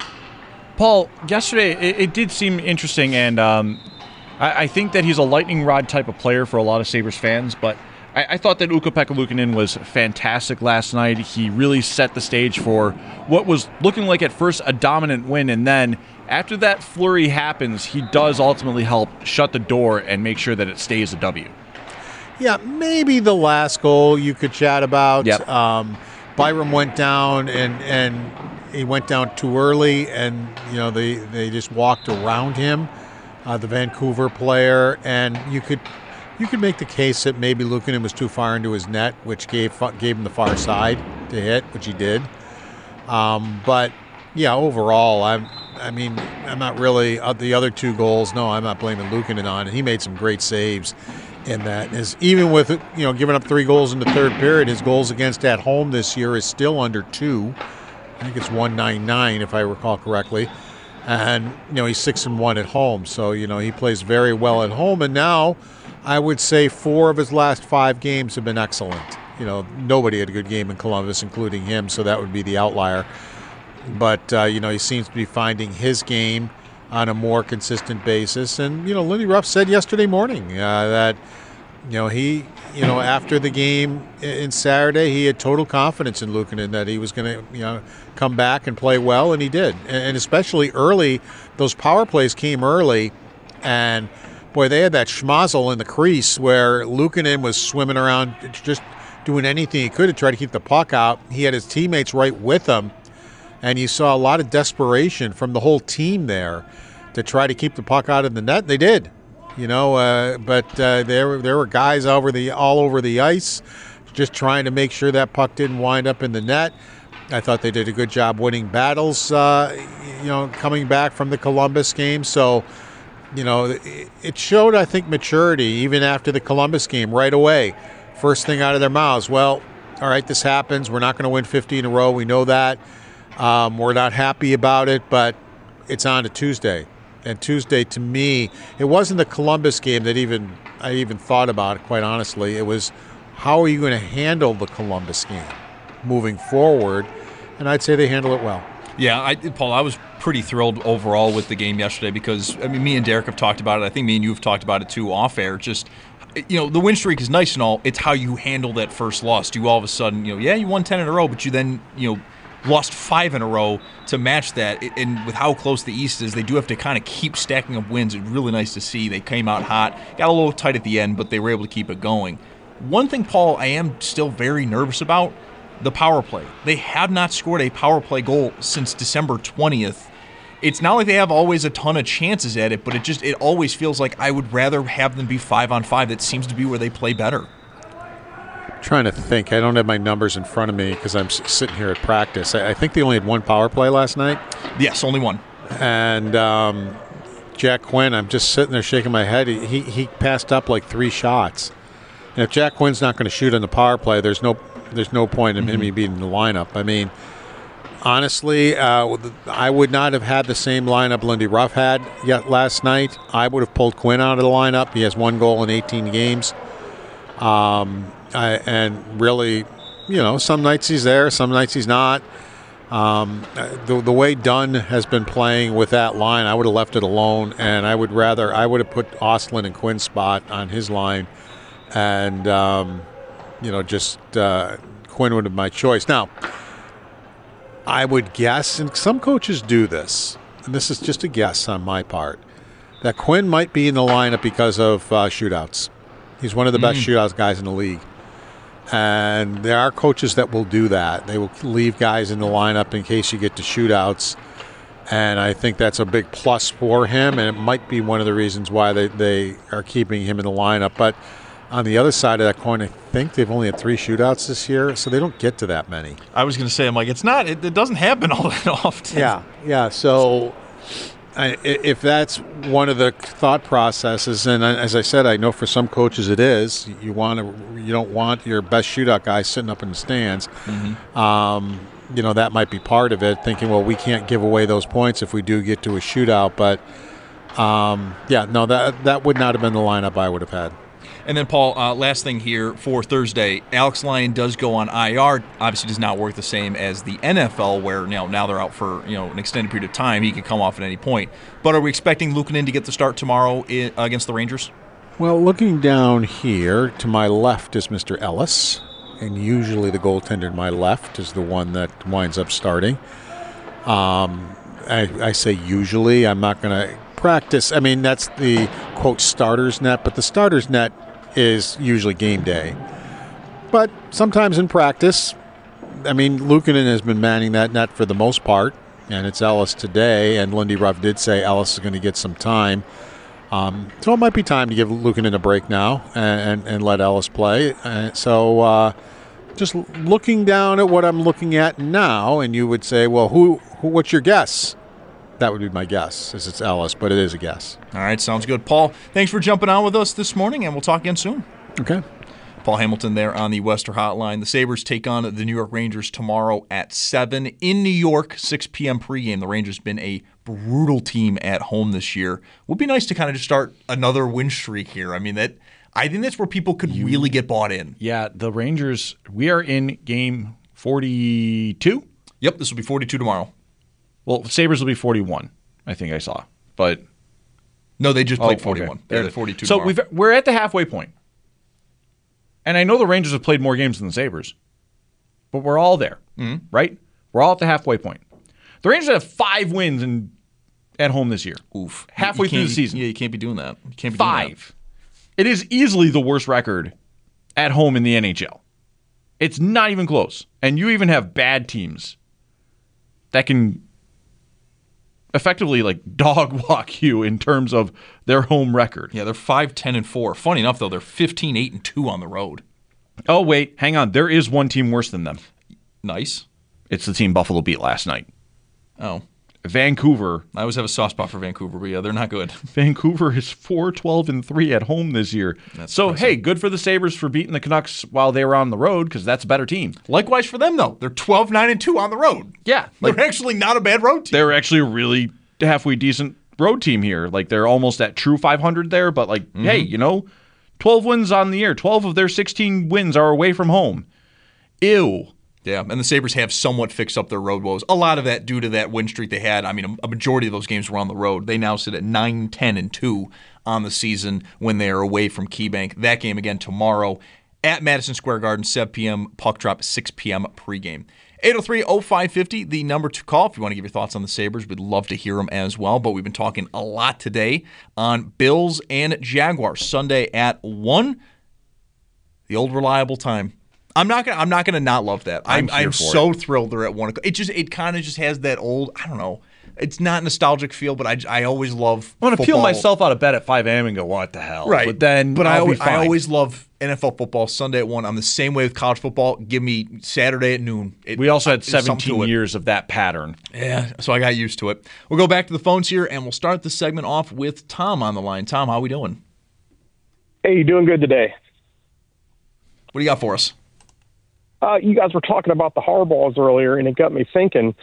C: Paul, yesterday it, it did seem interesting, and um, I, I think that he's a lightning rod type of player for a lot of Sabres fans, but I, I thought that Ukko-Pekka Luukkonen was fantastic last night. He really set the stage for what was looking like at first a dominant win, and then after that flurry happens, he does ultimately help shut the door and make sure that it stays a W.
N: Yeah, maybe the last goal you could chat about.
C: Yep.
N: Um, Byram went down, and, and he went down too early, and you know they, they just walked around him, uh, the Vancouver player, and you could you could make the case that maybe Luukkonen was too far into his net, which gave gave him the far side to hit, which he did. Um, but yeah, overall, I'm I mean I'm not really uh, the other two goals. No, I'm not blaming Luukkonen on it. He made some great saves in that. His, even with you know giving up three goals in the third period, his goals against at home this year is still under two. I think it's one ninety-nine if I recall correctly, and you know he's six and one at home. So you know he plays very well at home. And now, I would say four of his last five games have been excellent. You know nobody had a good game in Columbus, including him. So that would be the outlier. But uh, you know he seems to be finding his game on a more consistent basis. And you know Lindy Ruff said yesterday morning uh, that you know he. You know, after the game in Saturday, he had total confidence in Luukkonen that he was going to, you know, come back and play well, and he did. And especially early, those power plays came early, and boy, they had that schmozzle in the crease where Luukkonen was swimming around, just doing anything he could to try to keep the puck out. He had his teammates right with him, and you saw a lot of desperation from the whole team there to try to keep the puck out of the net. They did. You know, uh, but uh, there there were guys over the all over the ice, just trying to make sure that puck didn't wind up in the net. I thought they did a good job winning battles. Uh, you know, coming back from the Columbus game, so you know it showed, I think, maturity even after the Columbus game right away. First thing out of their mouths, well, all right, this happens. We're not going to win fifty in a row. We know that. Um, we're not happy about it, but it's on to Tuesday. And Tuesday, to me, it wasn't the Columbus game that even I even thought about, quite honestly. It was, how are you going to handle the Columbus game moving forward? And I'd say they handle it well.
B: Yeah, I, Paul, I was pretty thrilled overall with the game yesterday because, I mean, me and Derek have talked about it. I think me and you have talked about it, too, off air. Just, you know, the win streak is nice and all. It's how you handle that first loss. Do you all of a sudden, you know, yeah, you won ten in a row, but you then, you know, lost five in a row to match that. And with how close the East is, they do have to kind of keep stacking up wins. It's really nice to see. They came out hot, got a little tight at the end, but they were able to keep it going. One thing, Paul, I am still very nervous about, the power play. They have not scored a power play goal since December twentieth. It's not like they have always a ton of chances at it, but it just it always feels like I would rather have them be five on five. That seems to be where they play better.
N: Trying to think. I don't have my numbers in front of me because I'm sitting here at practice. I think they only had one power play last night.
B: Yes, only one.
N: And um, Jack Quinn, I'm just sitting there shaking my head. He, he he passed up like three shots. And if Jack Quinn's not going to shoot on the power play, there's no there's no point in mm-hmm. him being in the lineup. I mean, honestly, uh, I would not have had the same lineup Lindy Ruff had yet last night. I would have pulled Quinn out of the lineup. He has one goal in eighteen games. Um, I, and really, you know, some nights he's there, some nights he's not. Um, the, the way Dunn has been playing with that line, I would have left it alone, and I would rather, I would have put Ostlund in Quinn's spot on his line, and, um, you know, just uh, Quinn would have been my choice. Now, I would guess, and some coaches do this, and this is just a guess on my part, that Quinn might be in the lineup because of uh, shootouts. He's one of the best mm. shootouts guys in the league. And there are coaches that will do that. They will leave guys in the lineup in case you get to shootouts. And I think that's a big plus for him, and it might be one of the reasons why they, they are keeping him in the lineup. But on the other side of that coin, I think they've only had three shootouts this year, so they don't get to that many.
B: I was going to say, I'm like, it's not, it, it doesn't happen all that often.
N: Yeah, yeah. So I, if that's one of the thought processes, and as I said, I know for some coaches it is, you want to, you don't want your best shootout guy sitting up in the stands. Mm-hmm. Um, you know, that might be part of it, thinking, well, we can't give away those points if we do get to a shootout. But, um, yeah, no, that that would not have been the lineup I would have had.
B: And then, Paul, uh, last thing here for Thursday, Alex Lyon does go on I R. Obviously does not work the same as the N F L, where you know, now they're out for you know an extended period of time. He could come off at any point. But are we expecting Luukkonen to get the start tomorrow in, uh, against the Rangers?
N: Well, looking down here, to my left is Mister Ellis. And usually the goaltender to my left is the one that winds up starting. Um, I, I say usually. I'm not going to practice. I mean, that's the, quote, starter's net. But the starter's net is usually game day. But sometimes in practice, I mean, Luukkonen has been manning that net for the most part, and it's Ellis today, and Lindy Ruff did say Ellis is going to get some time. Um, so it might be time to give Luukkonen a break now and, and, and let Ellis play. Uh, so uh, just looking down at what I'm looking at now, and you would say, well, who, who what's your guess? That would be my guess, as it's Ellis, but it is a guess.
B: All right, sounds good. Paul, thanks for jumping on with us this morning, and we'll talk again soon.
N: Okay.
B: Paul Hamilton there on the Western Hotline. The Sabres take on the New York Rangers tomorrow at seven in New York, six p.m. pregame. The Rangers been a brutal team at home this year. Would be nice to kind of just start another win streak here. I mean, that I think that's where people could you, really get bought in.
C: Yeah, the Rangers, we are in game forty-two?
B: Yep, this will be forty-two tomorrow.
C: Well, Sabres will be forty-one, I think I saw. But
B: no, they just played
C: oh,
B: forty-one.
C: Okay.
B: They're at forty-two
C: So
B: tomorrow.
C: we've, we're at the halfway point. And I know the Rangers have played more games than the Sabres, but we're all there, mm-hmm. right? We're all at the halfway point. The Rangers have five wins in, at home this year.
B: Oof.
C: Halfway through the season.
B: Yeah, you can't be doing that. You can't be
C: five.
B: Doing that.
C: It is easily the worst record at home in the N H L. It's not even close. And you even have bad teams that can effectively like dog walk you in terms of their home record.
B: Yeah, they're five, ten, and four. Funny enough, though, they're fifteen, eight, and two on the road.
C: Oh, wait, hang on. There is one team worse than them.
B: Nice.
C: It's the team Buffalo beat last night.
B: Oh.
C: Vancouver.
B: I always have a soft spot for Vancouver, but yeah, they're not good.
C: Vancouver is four twelve and three at home this year.
B: That's
C: so,
B: impressive.
C: hey, good for the Sabres for beating the Canucks while they were on the road because that's a better team.
B: Likewise for them, though. They're twelve nine and two on the road.
C: Yeah.
B: Like, they're actually not a bad road team.
C: They're actually a really halfway decent road team here. Like, they're almost at true five hundred there, but, like, mm-hmm. hey, you know, twelve wins on the year. twelve of their sixteen wins are away from home. Ew.
B: Yeah, and the Sabres have somewhat fixed up their road woes. A lot of that due to that win streak they had. I mean, a, a majority of those games were on the road. They now sit at nine ten and two on the season when they are away from KeyBank. That game again tomorrow at Madison Square Garden, seven p.m. puck drop, six p.m. pregame. eight oh three oh five five oh, the number to call if you want to give your thoughts on the Sabres. We'd love to hear them as well. But we've been talking a lot today on Bills and Jaguars. Sunday at one, the old reliable time. I'm not gonna. I'm not gonna not love that. I'm. I'm, I'm so it. thrilled they're at one o'clock. It just. It kind of just has that old. I don't know. It's not nostalgic feel, but I. I always love.
C: I want to peel myself out of bed at five a.m. and go, what the hell?
B: Right.
C: But then.
B: But
C: I'll
B: I. Always,
C: be fine.
B: I always love N F L football Sunday at one. I'm the same way with college football. Give me Saturday at noon. It,
C: we also had seventeen years of that pattern.
B: Yeah. So I got used to it. We'll go back to the phones here, and we'll start the segment off with Tom on the line. Tom, how we doing?
O: Hey, you doing good today?
B: What do you got for us?
O: Uh, you guys were talking about the Harbaughs earlier, and it got me thinking,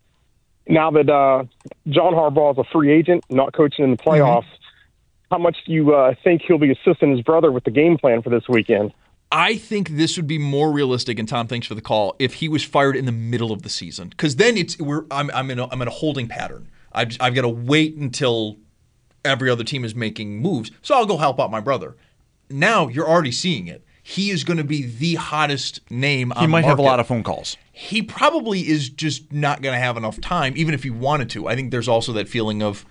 O: now that uh, John Harbaugh is a free agent, not coaching in the playoffs, mm-hmm. how much do you uh, think he'll be assisting his brother with the game plan for this weekend?
B: I think this would be more realistic, and Tom, thanks for the call, if he was fired in the middle of the season. Because then it's we're I'm I'm in a, I'm in a holding pattern. I've, I've got to wait until every other team is making moves, so I'll go help out my brother. Now you're already seeing it. He is going to be the hottest name on the market.
C: He might have a lot of phone calls.
B: He probably is just not going to have enough time, even if he wanted to. I think there's also that feeling of,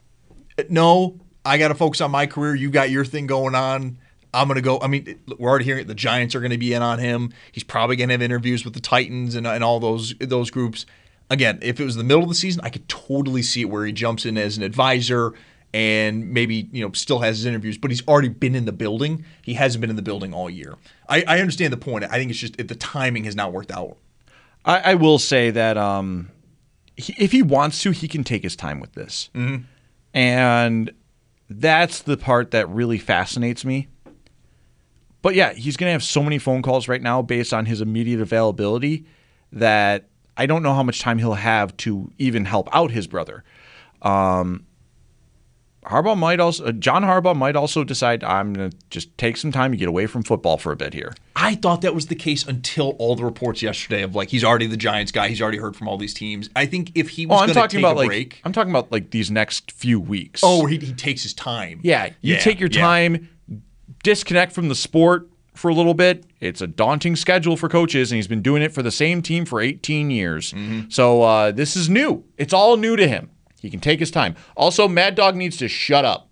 B: no, I got to focus on my career. You got your thing going on. I'm going to go. I mean, we're already hearing it. The Giants are going to be in on him. He's probably going to have interviews with the Titans and, and all those those groups. Again, if it was the middle of the season, I could totally see it where he jumps in as an advisor and maybe, you know, still has his interviews, but he's already been in the building. He hasn't been in the building all year. I, I understand the point. I think it's just the timing has not worked out.
C: I, I will say that um, he, if he wants to, he can take his time with this.
B: Mm-hmm.
C: And that's the part that really fascinates me. But yeah, he's going to have so many phone calls right now based on his immediate availability that I don't know how much time he'll have to even help out his brother. Um Harbaugh might also, uh, John Harbaugh might also decide, I'm going to just take some time to get away from football for a bit here.
B: I thought that was the case until all the reports yesterday of like he's already the Giants guy. He's already heard from all these teams. I think if he was
C: oh,
B: going to take
C: about
B: a
C: like,
B: break,
C: I'm talking about like these next few weeks.
B: Oh, he, he takes his time.
C: Yeah, you
B: yeah,
C: take your
B: yeah.
C: time, disconnect from the sport for a little bit. It's a daunting schedule for coaches, and he's been doing it for the same team for eighteen years.
B: Mm-hmm.
C: So uh, this is new. It's all new to him. He can take his time. Also, Mad Dog needs to shut up.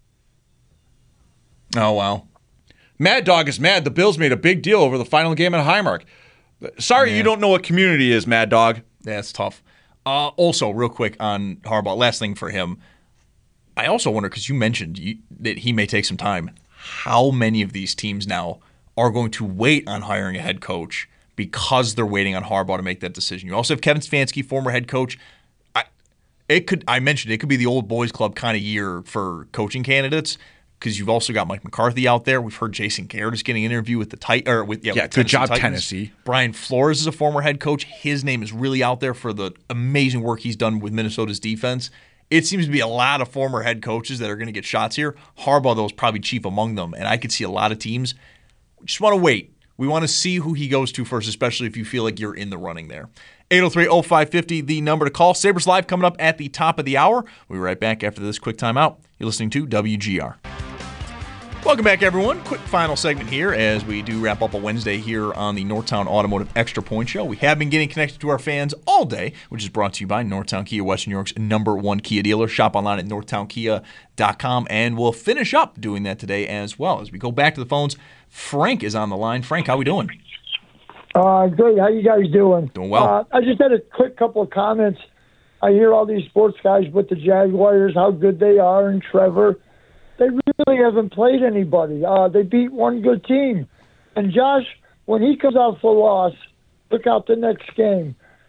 B: Oh, wow.
C: Mad Dog is mad. The Bills made a big deal over the final game at Highmark. Sorry,
B: yeah.
C: you don't know what community is, Mad Dog.
B: That's tough. Uh, also, real quick on Harbaugh, last thing for him. I also wonder, because you mentioned you, that he may take some time, how many of these teams now are going to wait on hiring a head coach because they're waiting on Harbaugh to make that decision? You also have Kevin Stefanski, former head coach. I, it could. I mentioned it could be the old boys club kind of year for coaching candidates. Because you've also got Mike McCarthy out there. We've heard Jason Garrett is getting an interview with the tit- or with yeah,
C: yeah
B: with
C: good job
B: Titans.
C: Tennessee.
B: Brian Flores is a former head coach. His name is really out there for the amazing work he's done with Minnesota's defense. It seems to be a lot of former head coaches that are going to get shots here. Harbaugh, though, is probably chief among them, and I could see a lot of teams just want to wait. We want to see who he goes to first, especially if you feel like you're in the running there. eight oh three oh five five oh, the number to call. Sabres Live coming up at the top of the hour. We'll be right back after this quick timeout. You're listening to W G R. Welcome back, everyone. Quick final segment here as we do wrap up a Wednesday here on the Northtown Automotive Extra Point Show. We have been getting connected to our fans all day, which is brought to you by Northtown Kia, Western New York's number one Kia dealer. Shop online at northtown kia dot com, and we'll finish up doing that today as well. As we go back to the phones, Frank is on the line. Frank, how we doing?
P: Uh, great. How you guys doing?
B: Doing well.
P: Uh, I just had a quick couple of comments. I hear all these sports guys with the Jaguars, how good they are, and Trevor. They really haven't played anybody. Uh, they beat one good team. And Josh, when he comes out for loss, look out the next game.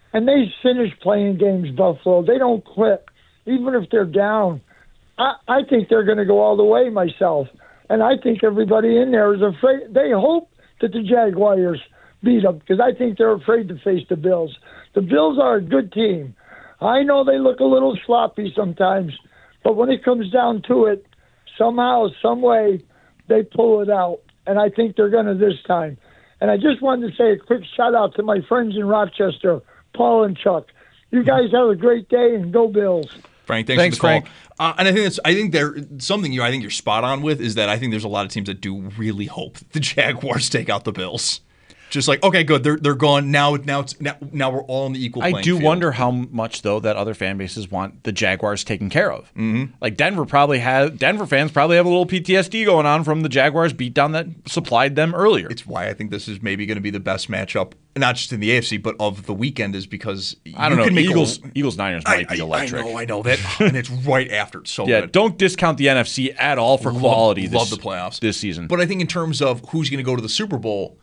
P: and they finish playing games, Buffalo. They don't quit, even if they're down. I, I think they're going to go all the way myself, and I think everybody in there is afraid. They hope that the Jaguars beat them because I think they're afraid to face the Bills. The Bills are a good team. I know they look a little sloppy sometimes, but when it comes down to it, somehow, some way, they pull it out, and I think they're going to this time. And I just wanted to say a quick shout-out to my friends in Rochester, Paul and Chuck. You guys have a great day, and go Bills.
B: Frank, thanks,
C: Thanks
B: for the call.
C: Frank.
B: Uh, and I think that's I think there something you I think you're spot on with is that I think there's a lot of teams that do really hope the Jaguars take out the Bills. Just like, okay, good, they're they're gone now. Now it's now, now we're all on the equal.
C: I
B: playing
C: do
B: field.
C: wonder how much though that other fan bases want the Jaguars taken care of.
B: Mm-hmm.
C: Like Denver probably has Denver fans probably have a little P T S D going on from the Jaguars beatdown that supplied them earlier.
B: It's why I think this is maybe going to be the best matchup, not just in the A F C, but of the weekend, is because
C: I don't
B: you
C: know.
B: can make
C: Eagles
B: a,
C: Eagles Niners might
B: I,
C: be electric.
B: I know, I know that, and it's right after. It's so
C: yeah,
B: good.
C: don't discount the N F C at all for
B: Love-
C: quality.
B: Love
C: this,
B: the playoffs
C: this season.
B: But I think in terms of who's going to go to the Super Bowl.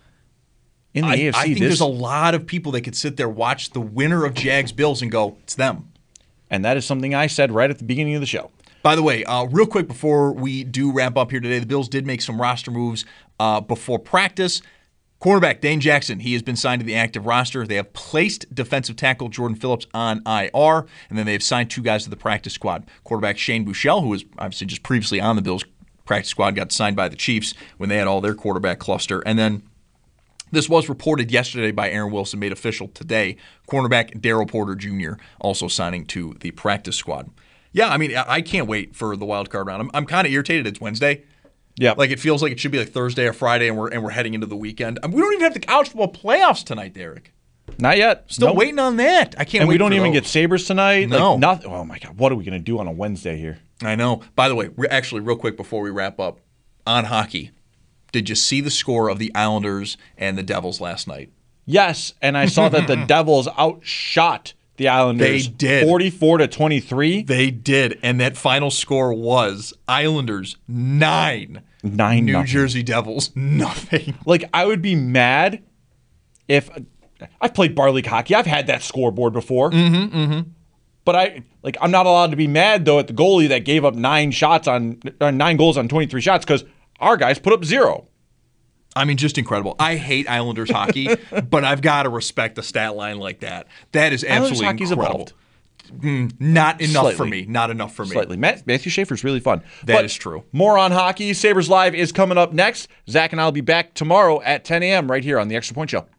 C: In the
B: I,
C: A F C,
B: I think
C: this,
B: there's a lot of people that could sit there, watch the winner of Jags Bills, and go, it's them.
C: And that is something I said right at the beginning of the show.
B: By the way, uh, real quick before we do wrap up here today, the Bills did make some roster moves uh, before practice. Cornerback Dane Jackson, he has been signed to the active roster. They have placed defensive tackle Jordan Phillips on I R, and then they have signed two guys to the practice squad. Quarterback Shane Buechele, who was obviously just previously on the Bills practice squad, got signed by the Chiefs when they had all their quarterback cluster. And then this was reported yesterday by Aaron Wilson, made official today. Cornerback Daryl Porter Junior also signing to the practice squad. Yeah, I mean, I can't wait for the wild card round. I'm, I'm kind of irritated. It's Wednesday.
C: Yeah,
B: like it feels like it should be like Thursday or Friday, and we're and we're heading into the weekend. I mean, we don't even have the college football playoffs tonight, Derek.
C: Not yet.
B: Still
C: nope.
B: waiting on that. I can't.
C: And
B: wait
C: we don't
B: for
C: even
B: those.
C: get Sabres tonight.
B: No,
C: like, nothing. Oh my God, what are we going to do on a Wednesday here?
B: I know. By the way, re- actually, real quick before we wrap up, on hockey. Did you see the score of the Islanders and the Devils last night?
C: Yes, and I saw that the Devils outshot the Islanders.
B: They did.
C: forty-four to twenty-three.
B: They did, and that final score was Islanders nine,
C: nine
B: New
C: nothing.
B: Jersey Devils nothing.
C: Like, I would be mad if I've played bar league hockey. I've had that scoreboard before.
B: Mm-hmm, mm-hmm.
C: But I like I'm not allowed to be mad though at the goalie that gave up nine shots on or nine goals on twenty-three shots because our guys put up zero.
B: I mean, just incredible. I hate Islanders hockey, but I've got to respect a stat line like that. That is absolutely
C: Islanders hockey's
B: incredible.
C: evolved.
B: Mm, not enough
C: Slightly.
B: for me. Not enough for me.
C: Slightly. Matt, Matthew Schaefer's really fun.
B: That
C: But
B: is true.
C: More on hockey. Sabres Live is coming up next. Zach and I will be back tomorrow at ten a.m. right here on the Extra Point Show.